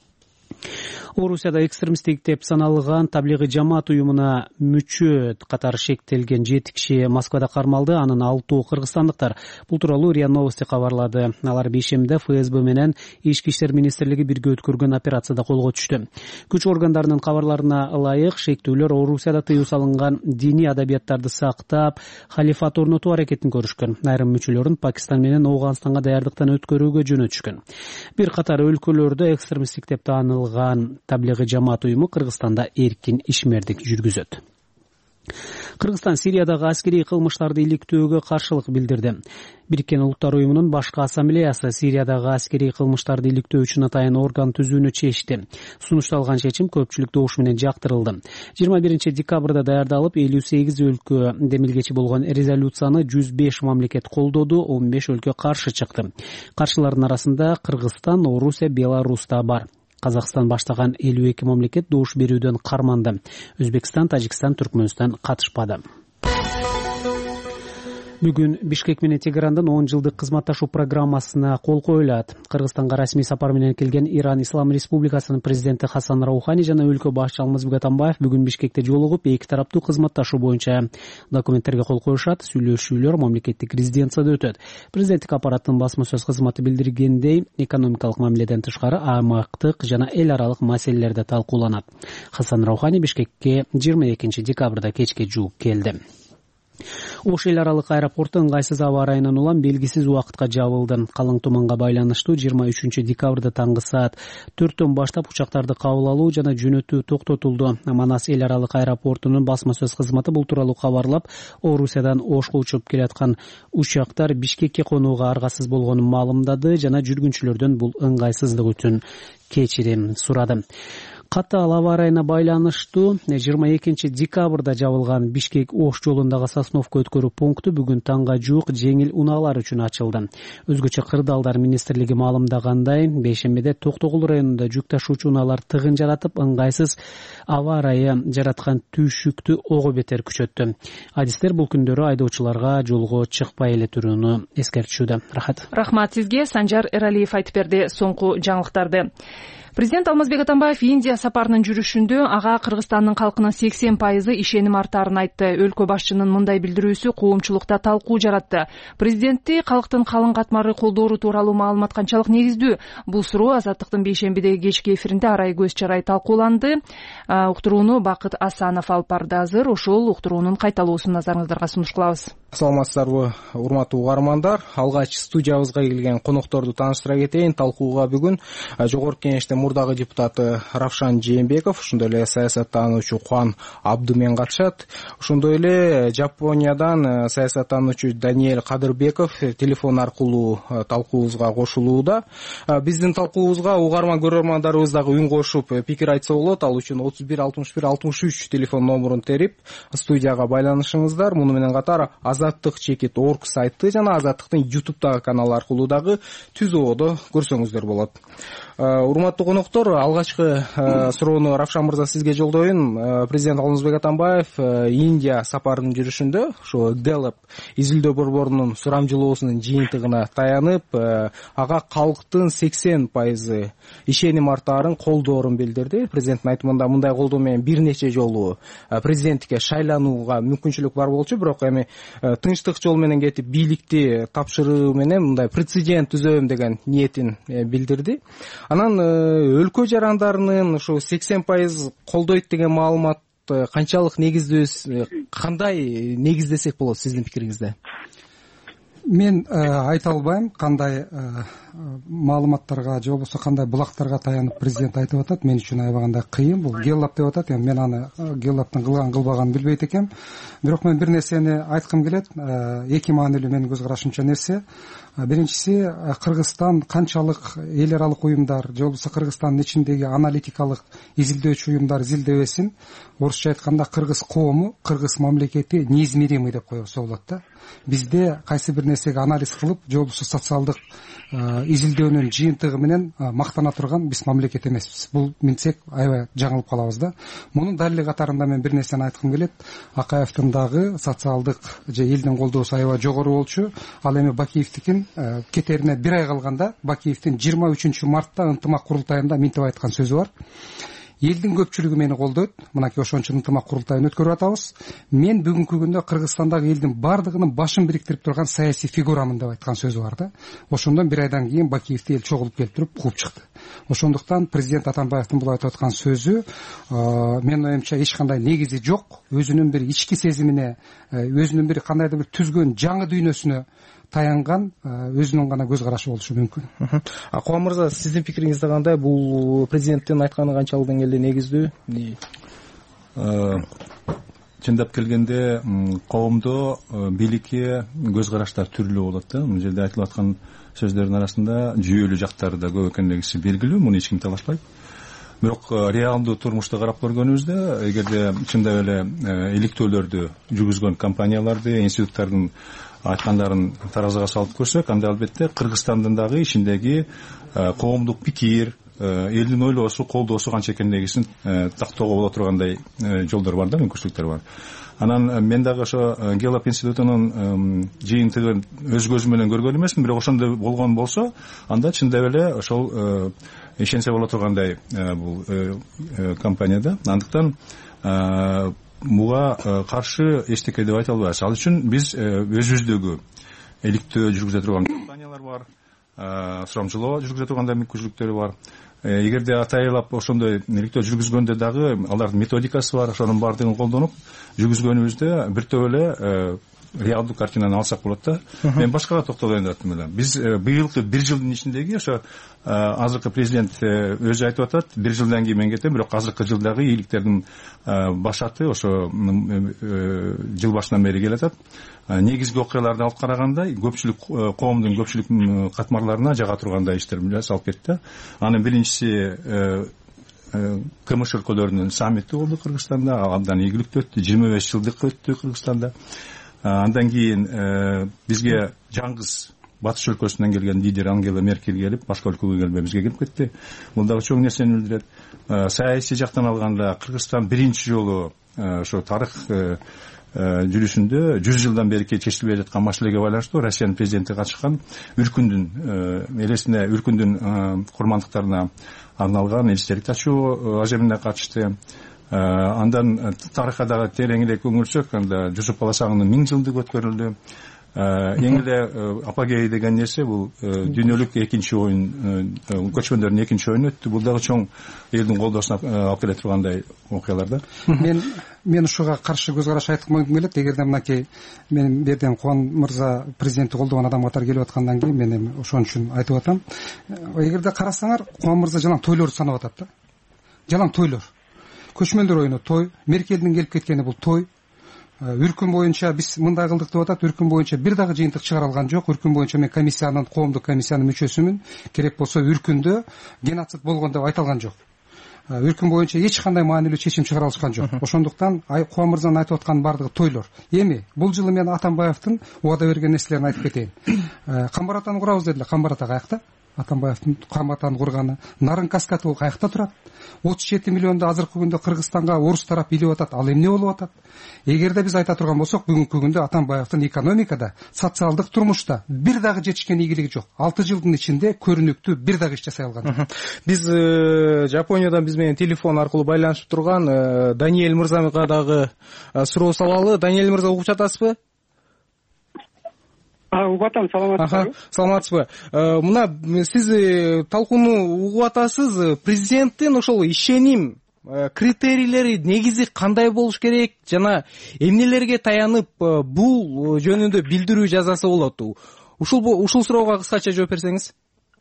Орусияда экстремисттик деп саналган таблигый жамаат уюмуна мүчө катары шектелген 7 киши Москвада кармалды. Анын 6 кыргызстандыктар. Бул тууралуу РИА Новости кабарлады. Алар бейшембиде ФСБ менен Ички иштер министрлиги бирге өткөргөн операцияда колго түштү. Күч органдарынын кабарларына ылайык, шектүүлөр Орусияда тыюу салынган диний адабияттарды сактап, халифат орнотуу аракетин көрүшкөн. Айрым мүчөлөрүн Пакистан менен Ооганстанга даярдыктан өткөрүүгө жөнөтүшкөн. Бир катар өлкөлөрдө экстремисттик деп таанылган таблигый жамаат уюму Кыргызстанда эркин ишмердик жүргүзөт. Кыргызстан Сириядагы аскерий кылмыштарды иликтөөгө каршылык билдирди. Бириккен Улуттар уюмунун башкы ассамблеясы Сириядагы аскерий кылмыштарды иликтөө үчүн атайын орган түзүүнү чечти. Сунушталган чечим көпчүлүк добуш менен жактырылды. 21 декабрда даярдалып, 58 өлкө демилгечи болгон резолюцияны 105 мамлекет колдоду, 15 өлкө каршы чыкты. Каршылардын арасында Кыргызстан, Орусия, Беларусь да бар. Казакстан баштаган 52 мамлекет добуш берүүдөн карманды. Өзбекстан, Тажикстан, Түркмөнстан катышпады. Бүгүн Бишкек менен Тегерандын 10 жылдык кызматташуу программасына кол коюлат. Кыргызстанга расмий сапар менен келген Иран Ислам Республикасынын президенти Хасан Раухани жана өлкө башчысы Алмазбек Атамбаев бүгүн Бишкекте жолугуп, эки тараптуу кызматташуу боюнча документтерге кол коюшат. Сүйлөшүүлөр мамлекеттик резиденцияда өтөт. Президенттик аппараттын басма сөз кызматы билдиргендей, экономикалык мамиледен тышкары аймактык жана эл аралык маселелерде талкууланат. Хасан Раухани Бишкекке 22 декабрда кечке жууп келди. Ош эл аралык аэропорту ыңгайсыз аба ырайынан улам белгисиз убакытка жабылды. Калың туманга байланыштуу 23 декабрда таңкы саат 4төн баштап учактарды кабыл алуу жана жөнөтүү токтотулду. Манас эл аралык аэропортунун басма сөз кызматы бул тууралуу кабарлап, Орусиядан Ошко учуп келаткан учактар Бишкекке конууга аргасыз болгонун маалымдады жана жүргүнчүлөрдөн бул ыңгайсыздык үчүн кечирим сурады. Катаал аба ырайына байланыштуу 22 декабрда жабылган Бишкек-Ош жолундагы Сосновка өткөрүү пункту бүгүн таңга жуук жеңил унаалар үчүн ачылды. Өзгөчө Кырдаалдар министрлиги маалымдагандай, бейшембиде Токтогул районунда жүк ташуучу унаалар тыгын жаратып, ыңгайсыз аба ырайы жараткан түйшүктү ого бетер күчөттү. Адистер бул күндөрү айдоочуларга жолго чыкпай эле турууну эскертишүүдө. Рахмат сизге. Санжар Эралиев айтып берди соңку жаңылыктарды. Президент Алмазбек Атамбаев Индия сапарынын жүрүшүндө ага Кыргызстандын калкынын 80% ишеним артаарын айтты. Өлкө башчынын мындай билдирүүсү коомчулукта талкуу жаратты. Президентти калктын калың катмары колдоору тууралуу маалымат канчалык негиздүү? Бул суроо Азаттыктын бейшембидеги кечки эфиринде арай көз чарай талкууланды. Уктурууну Бакыт Асанов алып барды азыр. Ошол уктуруунун кайталоосун назарыңыздарга сунуш кылабыз. Саламатсыздарбы, урматтуу угармандар. Алгач студиябызга келген конокторду тааныштыра кетейин. Талкууга бүгүн Жогорку Кеңештин мурдагы депутаты Равшан Жээнбеков, ошондой эле саясаттануучу Кубан Абдумен катышат. Ошондой эле Жапониядан саясаттануучу Даниэль Кадырбеков телефон аркылуу талкуубузга кошулууда. Биздин талкуубузга угарман көрөрмандарыбыз дагы үн кошуп пикир айтса болот. Ал үчүн 31 61 63 телефон номурун терип студияга байланышыңыздар. Муну менен катар Азаттык.org сайты жана Азаттыктын YouTube'дагы канал аркылуу дагы түз ободо көрсөңүздөр болот. Урматтуу коноктор, алгачкы суроону Равшан мырза сизге жолдоюн. Президент Алмазбек Атамбаев Индия сапарынын жүрүшүндө ошо Gallup изилдөө борборунун сурамжылоосунун жыйынтыгына таянып, ага калктын 80% ишеним артаарын колдоорун билдирди. Президенттин айтымында мындай колдоо менен бир нече жолу президенттикке шайланууга мүмкүнчүлүк бар болчу, бирок эми тынчтык жол менен кетип бийликти тапшыруу менен мындай прецедент түзөм деген ниетин билдирди. Анан өлкө жарандарынын ошо 80% колдойт деген маалымат канчалык негиздүү, кандай негиздесек болот сиздин пикириңизде? Мен айта албайм кандай маалыматтарга же болбосо кандай булактарга таянып президент айтып атат. Мен үчүн аябаганда кыйын. Бул Gallup деп атат. Эми мен аны Gallup-тын кылган кылбаганын билбейт экенм. Бирок мен бир нерсени айткым келет. Эки маанилүү менин көз карашымча нерсе. Биринчиси, Кыргызстан канчалык эл аралык уюмдар же болбосо Кыргызстандын ичиндеги аналитикалык изилдөөчү уюмдар изилдебесин, орусча айтканда кыргыз коому, кыргыз мамлекети неизмеримый деп койсо болот да. Бизде кайсы бир нерсеге анализ кылып, же болбосо социалдык изилдөөнүн жыйынтыгы менен мактана турган биз мамлекет эмеспиз. Бул минсек аябай жаңылып калабыз да. Мунун далили катарында мен бир нерсени айткым келет. Акаевдин дагы социалдык же элдин колдоосу аябай жогору болчу. Ал эми Бакиевдикин кетерине бир ай калганда Бакиевдин 23 мартта ынтымак курултайында минтип айткан сөзү бар. Элдин көпчүлүгү мени колдойт. Мынакей ошончо ынтымак курултайын өткөрүп атабыз. Мен бүгүнкү күндө Кыргызстандагы элдин бардыгынын башын бириктирип турган саясий фигурамын деп айткан сөзү бар да. Ошондон бир айдан кийин Бакиевди эл чогулуп келтирип кууп чыкты. Ошондуктан президент Атамбаевдин бул айтып аткан сөзү менин оюмча эч кандай негизи жок. Өзүнүн бир ички сезимине, өзүнүн бир кандайдыр бир түзгөн жаңы дүйнөсүнө таянган өзүнүн гана көз карашы болушу мүмкүн. Кубан мырза, сиздин пикириңизде кандай? Бул президенттин айтканы канчалык деңгээлде негиздүү? Чындап келгенде коомдо бийликке көз караштар түрлүү болот да. Бул жерде айтылып аткан сөздөрдүн арасында жүйөлүү жактары да көп экендиги белгилүү, муну эч ким талашпайт. Бирок реалдуу турмушта карап көргөнүбүздө, эгерде чындап эле иликтөөлөрдү жүргүзгөн компанияларды, институттардын айткандарын таразыга салып көрсөк, анда албетте Кыргызстандын дагы ичиндеги коомдук пикир, элдин ойлоосу, колдоосу канча экендигин тактоого боло тургандай жолдор бар да, мүмкүнчүлүктөр бар. Анан мен дагы ошо Gallup институтунун жыйынтыгын өз көзүм менен көргөн эмесмин, бирок ошондой болгон болсо, анда чындап эле ошол ишенсе боло тургандай бул компанияда. Андыктан буга каршы эчтеке деп айта албайбыз. Ал үчүн биз өзүбүздөгү иликтөө жүргүзө турган компаниялар бар, сурамжылоо жүргүзө турган мүмкүнчүлүктөрү бар. Эгерде атайлап ошондой иликтөө жүргүзгөндө дагы алардын методикасы бар, ошонун баардыгын колдонуп жүргүзгөнүбүздө бир топ эле реалдуу картинаны алсак болот да. Мен башкага токтолоюн деп аттым эле. Биз быйылкы бир жылдын ичиндеги ошо азыркы президент өзү айтып атат, бир жылдан кийин мен кетем, бирок азыркы жылдагы ийгиликтердин башаты ошо жыл башынан бери келатат. Негизги окуяларды алып караганда көпчүлүк коомдун көпчүлүк катмарларына жага тургандай иштер жасалып кетти. Анын биринчиси КМШ өлкөлөрүнүн саммити болду Кыргызстанда, абдан ийгиликтүү өттү, 25 жылдык өттү Кыргызстанда. Андан кийин бизге жаңгыз батыш өлкөсүнөн келген лидер Ангела Меркель келип, башка өлкөгө келбей бизге келип кетти. Бул дагы чоң нерсени билдирет. Саясий жактан алганда Кыргызстан биринчи жолу ошо тарых жүрүшүндө 100 жылдан бери чечилбей жаткан маселеге байланыштуу Россиянын президенти катышкан Үркүндүн элесине, Үркүндүн курмандыктарына арналган элчилик ачуу ажемине катышты. Андан тарыхка дагы тереңирээк үңүлсөк, анда Жусуп Баласагындын 1000 жылдыгы өткөрүлдү. Эң эле апогей деген нерсе бул дүйнөлүк экинчи оюн, көчмөндөрдүн экинчи оюну өттү. Бул дагы чоң элдин колдоосуна алып келе тургандай окуялар да. Мен ушуга каршы көз караш айткым келет. Эгерде мынакей мен берден Кубан мырза президентти колдогон адам катары келип аткандан кийин мен эми ошон үчүн айтып атам. Эгерде карасаңар, Кубан мырза жалаң тойлорду санап атат да. Жалаң тойлор. Көчмөндөр оюну той, Меркелдин келип кеткени бул той. Үркүн боюнча биз мындай кылдык деп атат. Үркүн боюнча бир дагы жыйынтык чыгарылган жок. Үркүн боюнча мен комиссиянын, коомдук комиссиянын мүчөсүмүн. Керек болсо Үркүндө геноцид болгон деп айтылган жок. Үркүн боюнча эч кандай маанилүү чечим чыгарылышкан жок. Ошондуктан Кубан мырзанын айтып аткан бардыгы тойлор. Эми бул жылы мен Атамбаевдин убада берген нерселерин айтып кетейин. Камбар атаны курабыз дедилер. Камбар ата каякта? Атамбаевдин Камбар атаны курганы. Нарын каскаты бул каякта турат? 37 миллионду азыркы күндө Кыргызстанга орус тарап илип атат. Ал эмне болуп атат? Эгерде биз айта турган болсок, бүгүнкү күндө Атамбаевдин экономикада, социалдык турмушта бир дагы жетишкен ийгилиги жок. 6 жылдын ичинде көрүнүктүү бир дагы иш жасай алган. Биз Жапониядан биз менен телефон аркылуу байланышып турган Даниэль мырзага дагы суроо салалы. Даниэль мырза, угуп жатасызбы? Угуп атам, саламатсызбы? Саламатсызбы. Мына сиз талкууну угуп атасыз. Президенттин ошол ишеним критерийлери негизи кандай болуш керек жана эмнелерге таянып бул жөнүндө билдирүү жазасы болот? Ушул суроого кыскача жооп берсеңиз.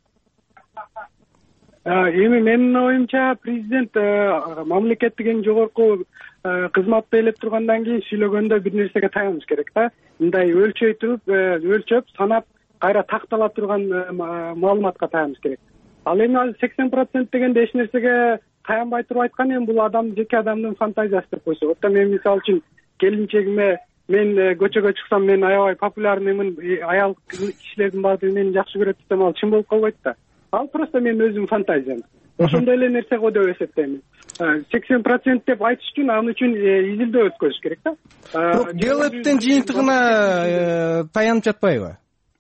Эми менин оюмча президент мамлекеттик жогорку кызматты ээлеп тургандан кийин сүйлөгөндө бир нерсеге таяныш керек да. Мындай өлчөп, санап, кайра тактала турган маалыматка таяныш керек. Ал эми 80% дегенде эч нерсеге таянбай туруп айткан, эми бул жеке адамдын фантазиясы деп койсок. Отто мен мисалы үчүн келинчегиме мен көчөгө чыксам мен аябай популярныймын, аял кишилердин баардыгы мени жакшы көрөт десем ал чын болуп калбайт да. Ал просто менин өзүмдүн фантазиям. Ошондой эле нерсе го деп эсептейм. 80% деп айтыш үчүн аны үчүн изилдөө өткөзүш керек да. Бирок Гэллоптун жыйынтыгына таянып жатпайбы?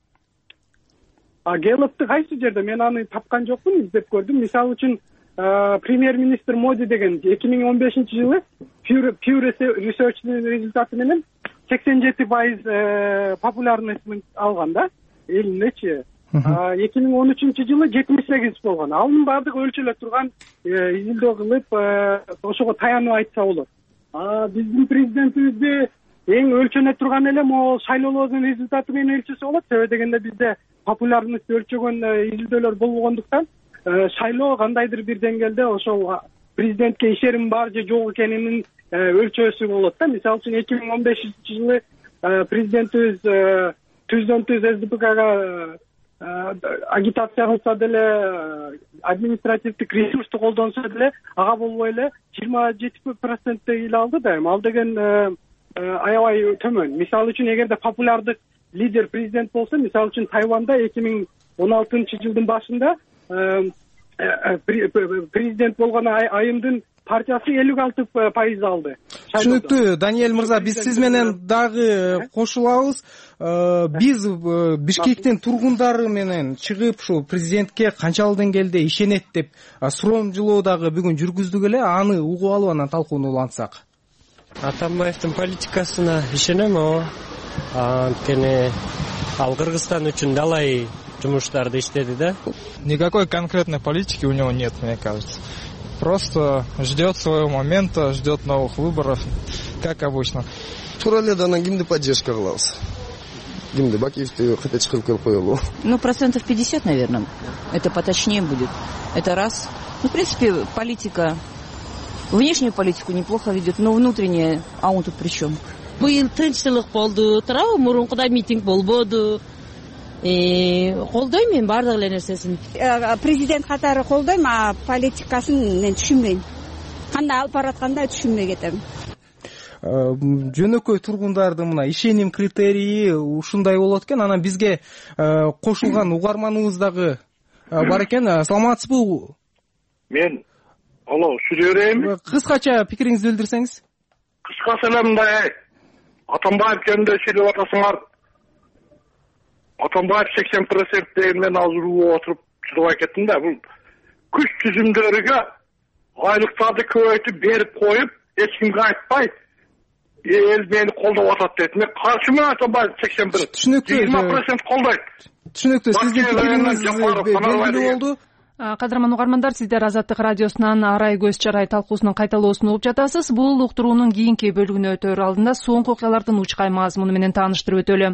Гэллопты кайсы жерде мен аны тапкан жокмун, издеп көрдүм. Мисалы үчүн премьер-министр Моди деген 2015-жылы Pew Research'нын результаты менен 87% популярныйсын алган да, элиндечи. 2013-жылы 78 болгон. Анын баардыгы өлчөлө турган, изилдөө кылып, ошого таянып айтса болот. Биздин президентибизди эң өлчөнө турган эле могу шайлоолордун результаты менен өлчөсө болот. Себеби дегенде бизде популярность өлчөгөн изилдөөлөр болбогондуктан шайлоо кандайдыр бир деңгээлде ошол президентке ишеним бар же жок экенинин өлчөөсү болот да. Мисалы үчүн 2015-жылы президентибиз түздөн-түз СДПКга агитация кылса деле, административдик ресурсту колдонсо деле, ага болбой эле 27% эле алды да. Ал деген аябай төмөн. Мисалы үчүн эгерде популярдык лидер президент болсо, мисалы үчүн Тайванда 2016-жылдын башында президент болгон айымдын партиясы 56% алды. Түшүнүктүү, Даниэль мырза, биз сиз менен дагы кошулабыз. Биз Бишкектин тургундары менен чыгып ушу президентке канчалык деңгээлде ишенет деп суромжулоо дагы бүгүн жүргүздүк эле. Аны угуп алып анан талкууну улантсак. Атамбаевдин политикасына ишенем. Анткени ал Кыргызстан үчүн далай жумуштарды иштеди да. Никакой конкретной политики у него нет, мне кажется. Просто ждет своего момента, ждет новых выборов, как обычно. Тураледан кимди поддержка кылабыз? Кимди Бакиевди хотя чыгып келип коелу. 50%, наверное. Это поточнее будет. Это раз. В принципе, политика, внешнюю политику неплохо ведет, но внутренняя, а он тут при чем? Быйыл тынччылык болду, туурабы? Мурункуда митинг болбоду. Колдойм мен баардык эле нерсесин. Президент катары колдойм, а политикасын мен түшүнбөйм. Кандай алып баратканда түшүнбөй кетем. Жөнөкөй тургундардын мына ишеним критерийи ушундай болот экен. Анан бизге кошулган угарманыбыз дагы бар экен. Саламатсызбы? Мен сүйлөй берейинби? Кыскача пикириңизди билдирсеңиз. Кыскасы эле мындай, Атамбаев жөнүндө сүйлөп атасыңар. Атамбаев 80% деген мен азыр отуруп чыгып кеттим да. Бул күч түзүмдөрүгө айлыктарды көбөйтүп берип коюп, эч кимге айтпай эл мени колдоп атат дейт. Мен каршымын Атамбаев 81. Түшүнүктүү. 20% колдойт. Түшүнүктүү. Сиздин пикириңиз белгилүү болду. Кадырман угармандар, сиздер Азаттык радиосунан Арай көз чарай талкуусунун кайталоосун угуп жатасыз. Бул уктуруунун кийинки бөлүгүнө өтөр алдында соңку окуялардын учкай мазмуну менен тааныштырып өтөлү.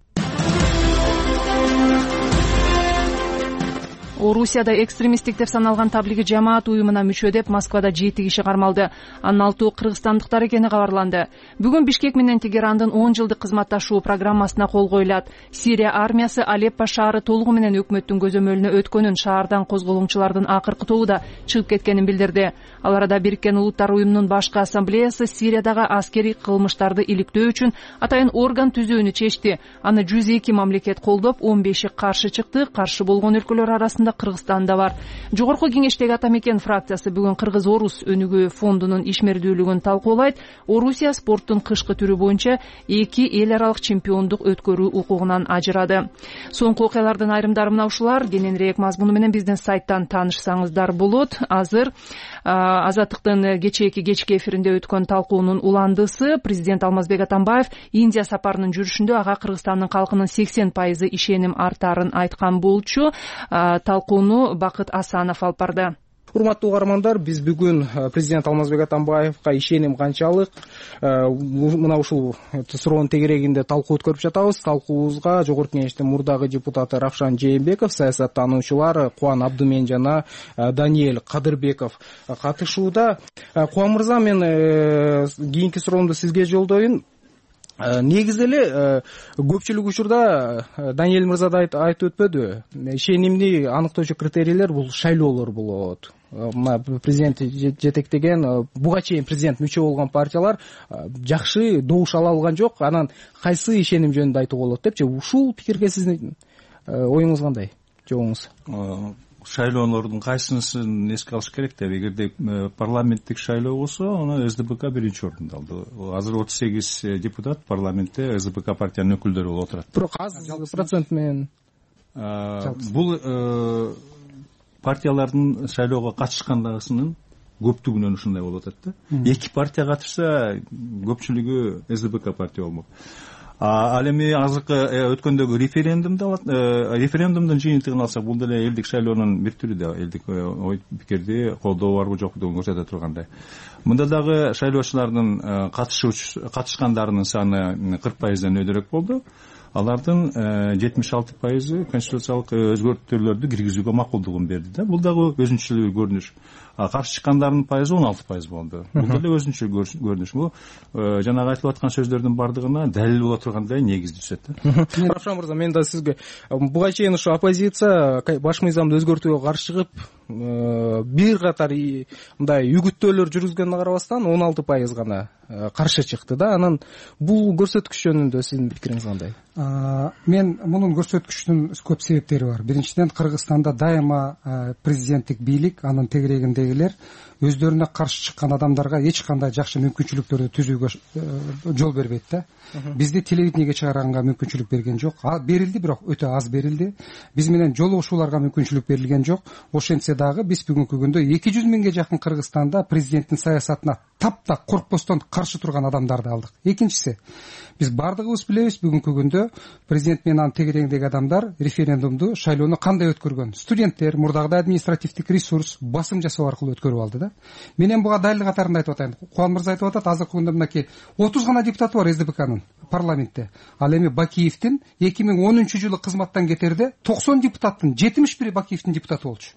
Орусияда экстремисттик деп саналган таблиги жамаат уюмуна мүчө деп Москвада 7 киши кармалды. Анын 6-ы кыргызстандыктар экени кабарланды. Бүгүн Бишкек менен Тегерандын 10 жылдык кызматташуу программасына кол коюлат. Сирия армиясы Алеппо шаары толугу менен өкмөттүн көзөмөлүнө өткөнүн, шаардан козголуңчулардын акыркы тобу да чыгып кеткенин билдирди. Ал арада Бириккен Улуттар уюмунун башкы ассамблеясы Сириядагы аскерий кылмыштарды иликтөө үчүн атайын орган түзүүнү чечти. Аны 102 мамлекет колдоп, 15-и каршы чыкты. Каршы болгон өлкөлөр арасында Кыргызстан да бар. Жогорку кеңештеги Атамекен фракциясы бүгүн Кыргыз-Орус өнүгүү фондунун ишмердүүлүгүн талкуулайт. Орусия спорттун кышкы түрү боюнча 2 эл аралык чемпиондук өткөрүү укугунан ажырады. Соңку окуялардын айрымдары мына ушулар. Кененирээк мазмуну менен биздин сайттан таанышсаңыздар болот. Азыр Азаттыктын кечки эфиринде өткөн талкуунун уландысы президент Алмазбек Атамбаев Индия сапарынын жүрүшүндө ага Кыргызстандын калкынын 80% ишеним артаарын айткан болчу. Талкууну Бакыт Асанов алып барды. Урматтуу угармандар, биз бүгүн президент Алмазбек Атамбаевка ишеним канчалык мына ушул суроонун тегерегинде талкуу өткөрүп жатабыз. Талкуубузга жогорку кеңештин мурдагы депутаты Равшан Жээнбеков, саясаттануучулар Кубан Абдумен жана Даниэль Кадырбеков катышууда. Кубан мырза, мен кийинки суроомду сизге жолдоюн. Негизи эле көпчүлүк учурда Даниэль мырза да айтып өтпөдү, ишенимди аныктоочу критерийлер бул шайлоолор болот. Президент жетектеген, буга чейин президент мүчө болгон партиялар жакшы добуш ала алган жок. Анан кайсы ишеним жөнүндө айтууга болот депчи. Ушул пикирге сиздин оюңуз кандай, жообуңуз? Шайлоолордун кайсынысын эске алыш керек деп, эгерде парламенттик шайлоо болсо, аны СДПК биринчи орунду алды. Азыр 38 депутат парламентте СДПК партиянын өкүлдөрү болуп отурат. Бирок аз процент менен бул партиялардын шайлоого катышкандагысынын көптүгүнөн ушундай болуп атат да. 2 партия катышса, көпчүлүгү СДПК партия болмок. Ал эми азыркы өткөндөгү референдумдун жыйынтыгын алсак, бул деле элдик шайлоонун бир түрү да, элдик ой пикирди колдоо барбы жокпу көрсөтө тургандай. Мында дагы шайлоочулардын катышкандарынын саны 40%дан өйдөрөөк болду. Алардын 76% конституциялык өзгөртүүлөрдү киргизүүгө макулдугун берди да. Бул дагы өзүнчө көрүнүш. Каршы чыккандардын пайызы 16% болду. Бул деле өзүнчө көрүнүш. Бул жанагы айтылып аткан сөздөрдүн бардыгына далил боло тургандай негизди түзөт да. Равшан мырза, мен да сизге буга чейин ушу оппозиция баш мыйзамды өзгөртүүгө каршы чыгып, бир катар мындай үгүттөөлөр жүргүзгөнгө карабастан 16% гана каршы чыкты да. Анан бул көрсөткүч жөнүндө сиздин пикириңиз кандай? Мен мунун көрсөткүчүнүн көп себептери бар. Биринчиден, Кыргызстанда дайыма президенттик бийлик, анын тегерегиндегилер өздөрүнө каршы чыккан адамдарга эч кандай жакшы мүмкүнчүлүктөрдү түзүүгө жол бербейт да. Бизди телевидениеге чыгарганга мүмкүнчүлүк берген жок. Берилди, бирок өтө аз берилди. Биз менен жолугушууларга мүмкүнчүлүк берилген жок. Ошентсе дагы биз бүгүнкү күндө 200 миңге жакын Кыргызстанда президенттин саясатына таптак коркпостон каршы турган адамдарды алдык. Экинчиси, биз бардыгыбыз билебиз, бүгүнкү күндө президент менен анын тегерегиндеги адамдар референдумду, шайлоону кандай өткөргөн? Студенттер, мурдагыдай административдик ресурс, басым жасоо аркылуу өткөрүп алды да. Менен буга далил катарында айтып атайын. Кубан мырза айтып атат, азыркы күндө мынакей 30 гана депутаты бар СДПКнын парламентте. Ал эми Бакиевдин 2010 жылы кызматтан кетерде 90 депутаттын 71 Бакиевдин депутаты болчу.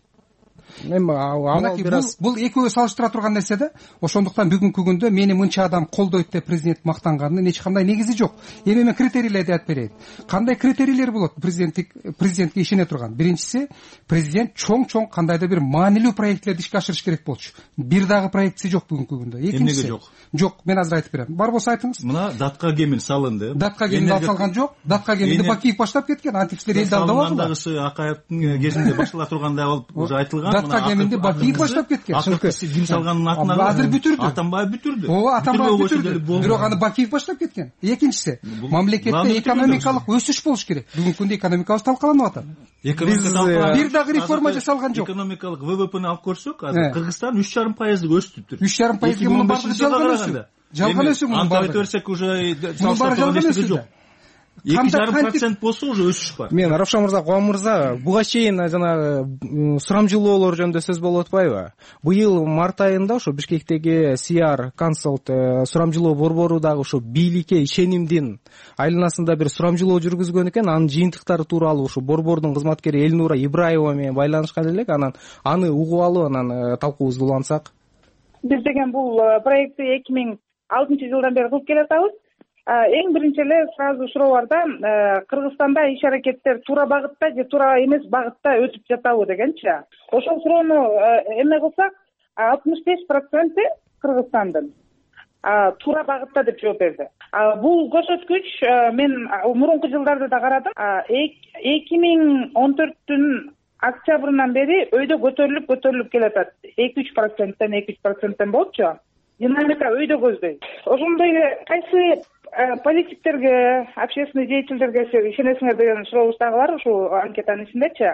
Бул экөөгө салыштыра турган нерсе да. Ошондуктан бүгүнкү күндө мени мынча адам колдойт деп президент мактанганынын эч кандай негизи жок. Эми мен критерийлерди айтып берейин. Кандай критерийлер болот президентке ишене турган? Биринчиси, президент чоң кандайдыр бир маанилүү проектлерди ишке ашырыш керек болчу. Бир дагы проектиси жок бүгүнкү күндө. Экинчиси жок, мен азыр айтып берем. Бар болсо айтыңыз. Мына датка кемил салынды. Датка кемил салган жок. Датка кемилди Бакиев баштап кеткен. Антипсилер элди алдап алды. Салгандагысы Акаевдин кезинде баштала тургандай болуп уже айтылган. затка кеминде Бакиев баштап кеткен. Ким салганын атына азыр бүтүрдү. Атамбаев бүтүрдү. Ооба, Атамбаев бүтүрдү. Бирок аны Бакиев баштап кеткен. Экинчиси, мамлекетте экономикалык өсүш болуш керек. Бүгүнкү күндө экономикабыз талкаланып атат. Бир дагы реформа жасалган жок. Экономикалык ВВПны алып көрсөк, азыр Кыргызстан 3,5% өстүптүр. 3,5% мунун баардыгы жалган өсүү. Жалган өсүү мунун баардыгы. Анталып берсек уже жалган жок. 2,5% болсо уже өсүш бар. Мен Равшан мырза, Кубан мырза, буга чейин жанагы сурамжылоолор жөнүндө сөз болуп атпайбы? Быйыл март айында ошо Бишкектеги CR Consult сурамжылоо борбору дагы ошо бийликке ишенимдин айланасында бир сурамжылоо жүргүзгөн экен. Анын жыйынтыктары тууралуу ошо борбордун кызматкери Элнура Ибраева менен байланышкан элек. Анан аны угуп алып, анан талкуубузду улантсак. Биз деген бул проектти 2006-жылдан бери кылып келатабыз. Эң биринчи эле сразу суроо бар да, Кыргызстанда иш аракеттер туура багытта же туура эмес багытта өтүп жатабы дегенчи. Ошол суроону эме кылсак, 65% Кыргызстандын туура багытта деп жооп берди. Бул көрсөткүч мен мурунку жылдарды да карадым. 2014-түн октябрынан бери өйдө көтөрүлүп келатат. 2-3%тен 2-3%тен болчу. Динамика өйдө көздөйт. Ошондой эле кайсы политиктерге, общественный деятельдерге ишенесиңер деген сурообуз дагы бар ушул анкетанын ичиндечи.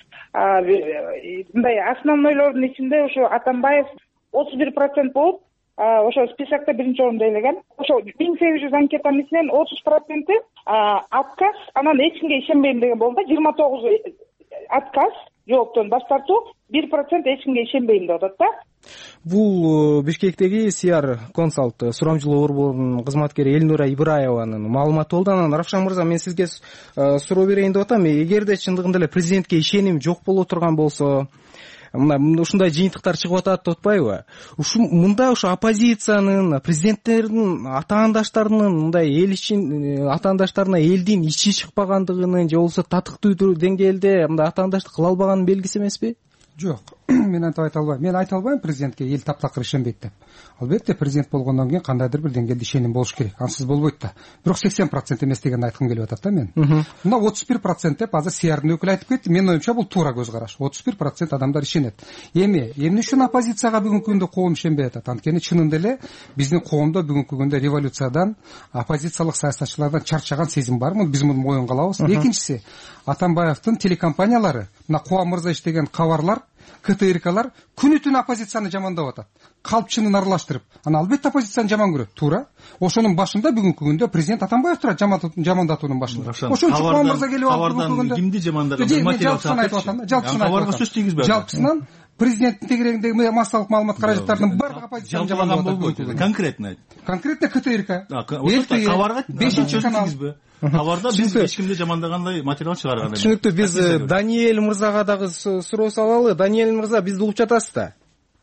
Мындай основнойлордун ичинде ошо Атамбаев 31% болуп, ошо списокто биринчи орунда элеген. Ошо 1800 анкетанын ичинен 30% отказ, анан эч кимге ишенбейм деген болду да. 29 отказ, жооптон баш тартуу, 1% эч кимге ишенбейм деп атат да. Бул Бишкектеги CR Consult сурамжылоо борборунун кызматкери Элнура Ибраеванын маалыматы болду. Анан Равшан мырза, мен сизге суроо берейин деп атам. Эгерде чындыгында эле президентке ишеним жок боло турган болсо, мына ушундай жыйынтыктар чыгып атат деп атпайбы? Мында ошо оппозициянын, президенттердин, атаандаштарынын мындай эл ишин, атаандаштарына элдин ичи чыкпагандыгынын же болбосо татыктуу деңгээлде мындай атаандаштык кыла албаганын белгиси эмеспи? Жок, мен антип айта албайм. Мен айта албайм президентке эл таптакыр ишенбейт деп. Албетте президент болгондон кийин кандайдыр бир деңгээлде ишеним болуш керек. Ансыз болбойт да. Бирок 80% эмес дегенди айткым келип атат да мен. Мына 31% деп азыр CR-дын өкүлү айтып кетти. Менин оюмча бул туура көз караш. 31% адамдар ишенет. Эмне үчүн оппозицияга бүгүнкү күндө коом ишенбей атат? Анткени чынында эле биздин коомдо бүгүнкү күндө революциядан, оппозициялык саясатчылардан чарчаган сезим бар. Биз муну моюнга алабыз. Экинчиси, Атамбаевдин телекомпаниялары, мына Кубан мырза иштеген кабарлар, КТРКлар күнү-түн оппозицияны жамандап атат. Калпчынын аралаштырып. Ана албетте оппозицияны жаман көрөт, туура. Ошонун башында бүгүнкү күндө президент Атамбаев турат, жамандатуунун башында. Ошон үчүн Кубан мырза келип алып бүгүнкү күндө кимди жамандаган материал чыгып жатат? Кабарга сөз тийгизбей. Жалпысынан президенттин тегерегиндеги массалык маалымат каражаттарынын баардыгы оппозицияны жамандап атат. Конкретно айт. Конкретно КТРК. Кабарга 5-канал. Кабарда биз эч кимди жамандагандай материал чыгарган эмес. Түшүнүктүү. Биз Даниэль мырзага дагы суроо салалы. Даниэль мырза, бизди угуп жатасыз да?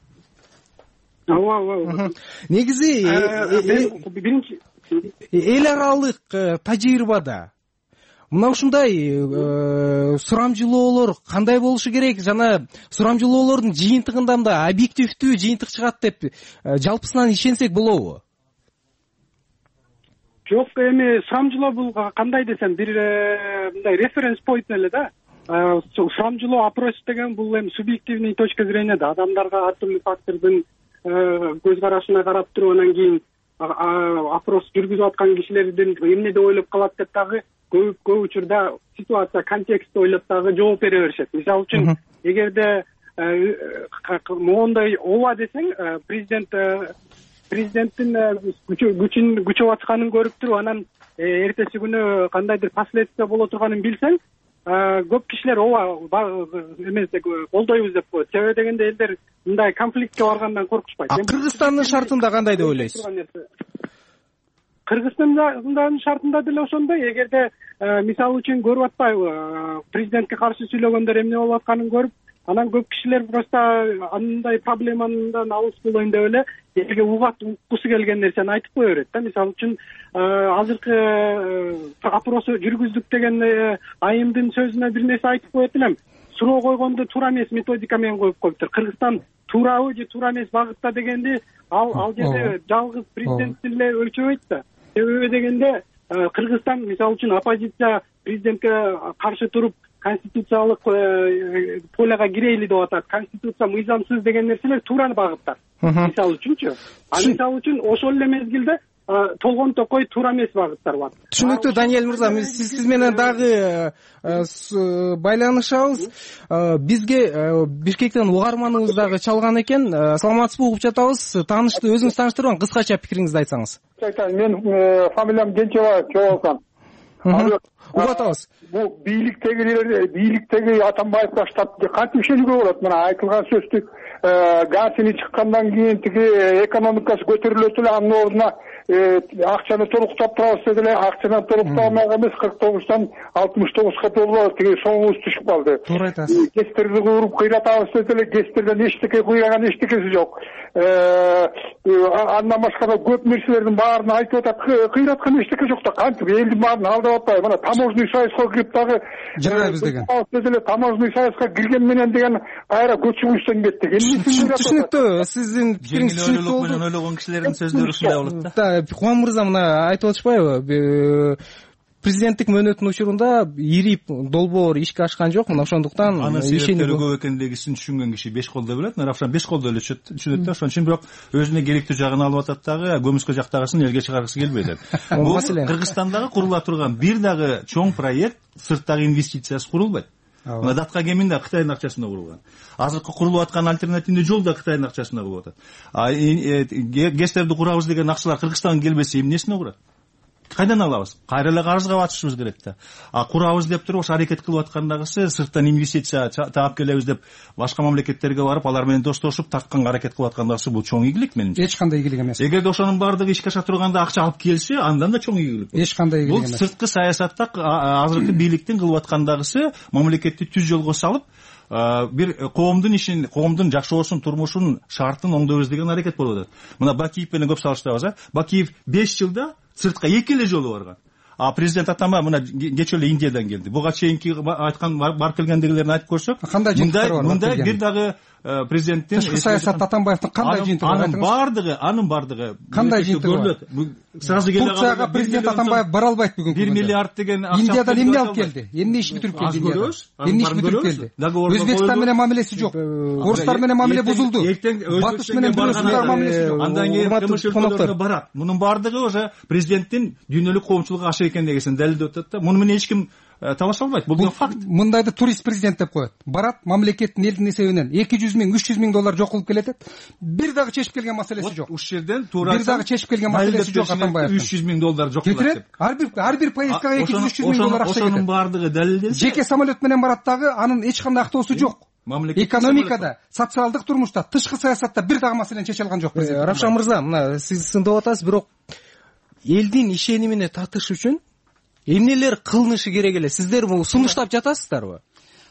Ооба. Негизи эл аралык тажрыйбада мына ушундай сурамжылоолор кандай болушу керек? Жана сурамжылоолордун жыйынтыгында мындай объективдүү жыйынтык чыгат деп жалпысынан ишенсек болобу? Жок, эми сурамжылоо бул кандай десем, бир мындай референс point эле да. Сурамжылоо опрос деген бул эми субъективный точка зрения да. Адамдарга ар түрдүү фактордун көз карашына карап туруп, анан кийин опрос жүргүзүп аткан кишилердин эмне деп ойлоп калат деп дагы көп учурда ситуация, контекстти ойлоп дагы жооп бере беришет. Мисалы үчүн, эгерде моундай ооба десең, президенттин күчөп атканын көрүп туруп, анан эртеси күнү кандайдыр последствия боло турганын билсең, көп кишилер ооба эмес деп колдойбуз деп коет. Себеби дегенде элдер мындай конфликтке баргандан коркушпайт. Кыргызстандын шартында кандай деп ойлойсуз? Кыргызстандын шартында деле ошондой. Эгерде мисалы үчүн көрүп атпайбы, президентке каршы сүйлөгөндөр эмне болуп атканын көрүп, анан көп кишилер просто андай проблемадан алыс болоюн деп эле элге уккусу келген нерсени айтып кое берет да. Мисалы үчүн азыркы опросу жүргүздүк деген айымдын сөзүнө бир нерсе айтып коет элем. Суроо койгонду туура эмес методика менен коюп коюптур. Кыргызстан туурабы же туура эмес багытта дегенди ал жерде жалгыз президент эле өлчөбөйт да. Себеби дегенде Кыргызстан мисалы үчүн оппозиция президентке каршы туруп конституциялык поляга кирейли деп атат, конституция мыйзамсыз деген нерселер туура багыттар. Мисалы үчүнчү, мисалы үчүн ошол эле мезгилде толгон токой туура эмес багыттар бар. Түшүнүктүү. Даниэль мырза, сиз менен дагы байланышабыз. Бизге Бишкектен угарманыбыз дагы чалган экен. Саламатсызбы, угуп жатабыз. Таанышты, өзүңүз тааныштырып, кыскача пикириңизди айтсаңыз. Мен фамилиям Генчебаев Чоолкан. Угуп атабыз. Бул бийликтеги Атамбаев баштап кантип ишенүүгө болот? Мына айтылган сөздүк газини чыккандан кийин тиги экономикасы көтөрүлөт эле, анын ордуна акчаны толуктап турабыз деди эле. Акчаны толуктамак эмес, 49тан 69га доллар тиги соңубуз түшүп калды. Туура айтасыз. Гестерди куруп кыйратабыз деди эле. Гестерден эчтеке кыйраган эчтекеси жок. Андан башка да көп нерселердин баарын айтып атат. Кыйраткан эчтеке жок да, кантип элдин баарын алдап атпайбы? Мына таможенный союзга кирип дагы жарайбыз деген. Деди эле, таможенный союзга кирген менен деген кайра көчүгүчтөн кеттик. Түшүнүктүү. Сиздин пикириңиз түшүнүктүү болду. Менен ойлогон кишилердин сөздөрү ушундай болот да. Кубан мырза мына айтып атышпайбы? Президенттик мөөнөттүн учурунда ири долбоор ишке ашкан жок. Мына ошондуктан анын себептери көп экендигин түшүнгөн киши 5 колдо билет. Равшан 5 колдо эле түшүнөт да. Ошон үчүн бирок өзүнө керектүү жагын алып атат дагы, көмүскө жактагысын элге чыгаргысы келбейт. Бул Кыргызстандагы курула турган бир дагы чоң проект сырттагы инвестициясыз курулбайт. Мына Датка кемин да Кытайдын акчасына курулган. Азыркы курулуп аткан альтернативный жол да Кытайдын акчасына курулуп атат. ГЭСтерди курабыз деген акчалар Кыргызстанга келбесе эмнесине курат? Кайдан алабыз? Кайра эле карызга батышыбыз керек да. Курабыз деп туруп ошо аракет кылып аткандагысы сырттан инвестиция таап келебиз деп башка мамлекеттерге барып, алар менен достошуп тартканга аракет кылып аткандагысы бул чоң ийгилик менимче. Эч кандай ийгилик эмес. Эгерде ошонун баардыгы ишке аша турганда акча алып келсе, андан да чоң ийгилик. Эч кандай ийгилик эмес. Бул сырткы саясатта азыркы бийликтин кылып аткандагысы мамлекетти түз жолго салып, бир коомдун ишин, коомдун жакшоосун, турмушун, шартын оңдойбуз деген аракет болуп атат. Мына Бакиев менен көп салыштырабыз. Бакиев 5 жылда сыртка 2 эле жолу барган. Президент Атамбаев мына кечээ эле Индиядан келди. Буга чейинки айткан барып келгендегилерин айтып көрсөк, мындай бир дагы президенттин тышкы саясатта Атамбаевдин кандай жыйынтыгы бар? Анын бардыгы кандай жыйынтыгы бар? Турцияга президент Атамбаев бара албайт бүгүн. 1 миллиард деген акча. Индиядан эмне алып келди? Эмне иш бүтүрүп келди Индиядан? Эмне иш бүтүрүп келди? Өзбекстан менен мамилеси жок. Орустар менен мамиле бузулду. Батыш менен бирөөсүнүн мамилеси жок. Андан кийин кымыш өлкөлөрүнө барат. Мунун бардыгы уже президенттин дүйнөлүк коомчулукка ашык экендигин далилдеп атат да. Муну менен эч ким талаша албайт. Бул факт. Мындайды турист президент деп коет. Барат, мамлекеттин элдин эсебинен 200 миң, 300 миң доллар жок кылып келет. Бир дагы чечип келген маселеси жок. Ушул жерден туура бир дагы чечип келген маселеси жок Атамбаевдин. 300 миң доллар жок деп. Ар бир поездкага 200-300 миң доллар акча кетет. Ошонун бардыгы далилденсе. Жеке самолет менен барат дагы, анын эч кандай актоосу жок. Экономикада, социалдык турмушта, тышкы саясатта бир дагы маселени чече алган жок. Равшан мырза, мына сиз сындап атасыз, бирок элдин ишенимине татыш үчүн эмнелер кылынышы керек эле? Сиздер бул сунуштап жатасыздарбы?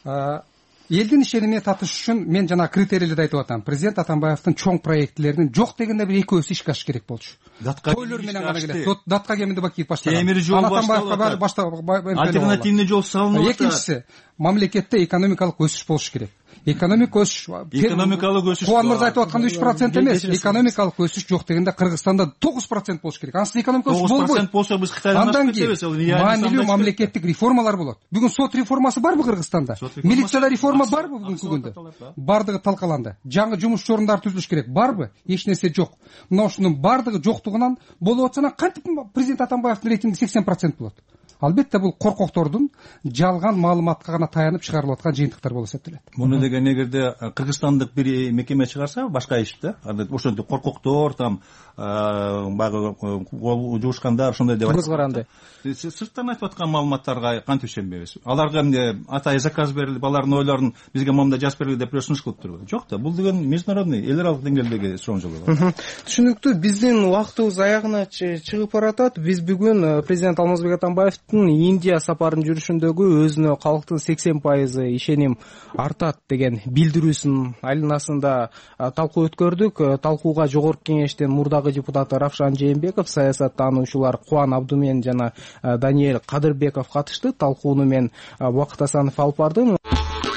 Элдин ишенимине татыш үчүн мен жана критерийлерди айтып атам. Президент Атамбаевдин чоң проектлеринин жок дегенде бир экөөсү ишке ашыш керек болчу. Тойлор менен гана келет. Датка кеминде Бакиев баштаган. Темир жол альтернативный жол салынып атат. Экинчиси, мамлекетте экономикалык өсүш болуш керек. Экономикалык өсүш. Кубан мырза айтып аткандай 3% эмес, экономикалык өсүш жок дегенде Кыргызстанда 9% болуш керек. Анысы экономикалык өсүш болбойт. 9% болсо биз Кытайдан ашып кетебиз. Маанилүү мамлекеттик реформалар болот. Бүгүн сот реформасы барбы Кыргызстанда? Милицияда реформа барбы бүгүнкү күндө? Бардыгы талкаланды. Жаңы жумуш орундар түзүлүш керек. Барбы? Эч нерсе жок. Мына ушунун бардыгы жоктугунан болуп атса, кантип президент Атамбаевдин рейтинги 80% болот? Албетте бул коркоктордун жалган маалыматка гана таянып чыгарылып аткан жыйынтыктар болуп эсептелет. Муну деген эгерде кыргызстандык бир мекеме чыгарса, башка иш да. Ошентип коркоктор там багы кол жуушкандар ошондой деп кыргызгаранды. Сырттан айтып аткан маалыматтарга кантип ишенбейбиз? Аларга эмне атай заказ берилип, алардын ойлорун бизге момундай жазып бергиле деп сунуш кылып турбайбы? Жок да. Бул деген международный, эл аралык деңгээлдеги суроо жолу. Түшүнүктүү. Биздин убактыбыз аягына чыгып баратат. Биз бүгүн президент Алмазбек Атамбаевдин Индия сапарын жүрүшүндөгү өзүнө калктын 80% ишеним артат деген билдирүүсүнүн айланасында талкуу өткөрдүк. Талкууга жогорку кеңештин мурдагы депутаты Равшан Жээнбеков, саясаттануучулар Кубан Абдумен жана Даниэль Кадырбеков катышты. Талкууну мен Убакыт Асанов алып бардым.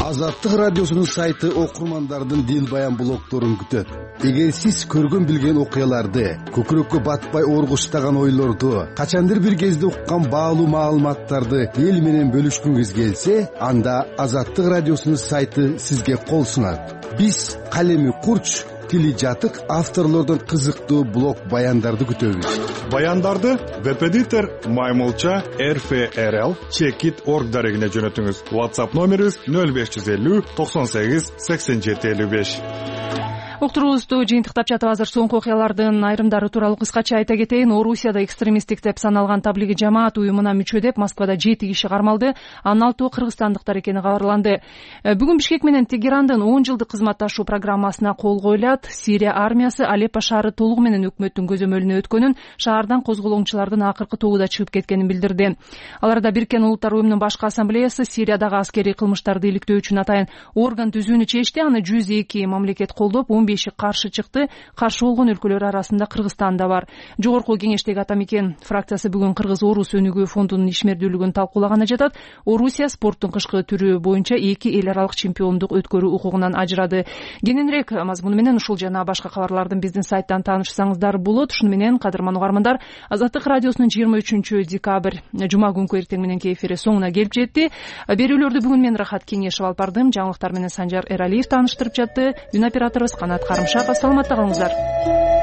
Азаттык радиосунун сайты окурмандардын дил баян блогторун күтөт. Эгер сиз көргөн билген окуяларды, көкүрөккө батпай оргуштаган ойлорду, качандыр бир кезде уккан баалуу маалыматтарды эл менен бөлүшкүңүз келсе, анда Азаттык радиосунун сайты сизге кол сунат. Биз калеми курч, тили жатык авторлордун кызыктуу блог баяндарды күтөбүз. Баяндарды Веб-эдитор Маймылча RFRL Checkit.org дарегине жөнөтүңүз. WhatsApp номерибиз 0550 98 87 55. Уктуруубузду жыйынтыктап жатып азыр соңку окуялардын айрымдары тууралуу кыскача айта кетейин. Орусияда экстремисттик деп саналган таблиги жамаат уюмуна мүчө деп Москвада 7 киши кармалды. Анын 6-ы кыргызстандыктар экени кабарланды. Бүгүн Бишкек менен Тегерандын 10 жылдык кызматташуу программасына кол коюлат. Сирия армиясы Алеппо шаары толугу менен өкмөттүн көзөмөлүнө өткөнүн, шаардан козголоңчулардын акыркы тобу да чыгып кеткенин билдирди. Аларда Бириккен Улуттар уюмунун башкы ассамблеясы Сириядагы аскерий кылмыштарды иликтөө үчүн атайын орган түзүүнү чечти. Аны 102 мамлекет колдоп, 15 каршы чыкты. Каршы болгон өлкөлөр арасында Кыргызстан да бар. Жогорку кеңештеги Атамекен фракциясы бүгүн Кыргыз-Орус өнүгүү фондунун ишмердүүлүгүн талкуулаганы жатат. Орусия спорттун кышкы түрү боюнча 2 эл аралык чемпиондук өткөрүү укугунан ажырады. Кененирээк мазмуну менен ушул жана башка кабарлардын биздин сайттан таанышсаңыздар болот. Шуну менен кадырман угармандар, Азаттык радиосунун 23-декабрь жума күнкү эртең мененки эфири соңуна келип жетти. Берүүлөрдү бүгүн мен Рахат Кеңешев алып бардым. Жаңылыктар менен Санжар Эралиев тааныштырып жатты. Үн операторубуз Канат Карымшаков. Саламатта калыңыздар.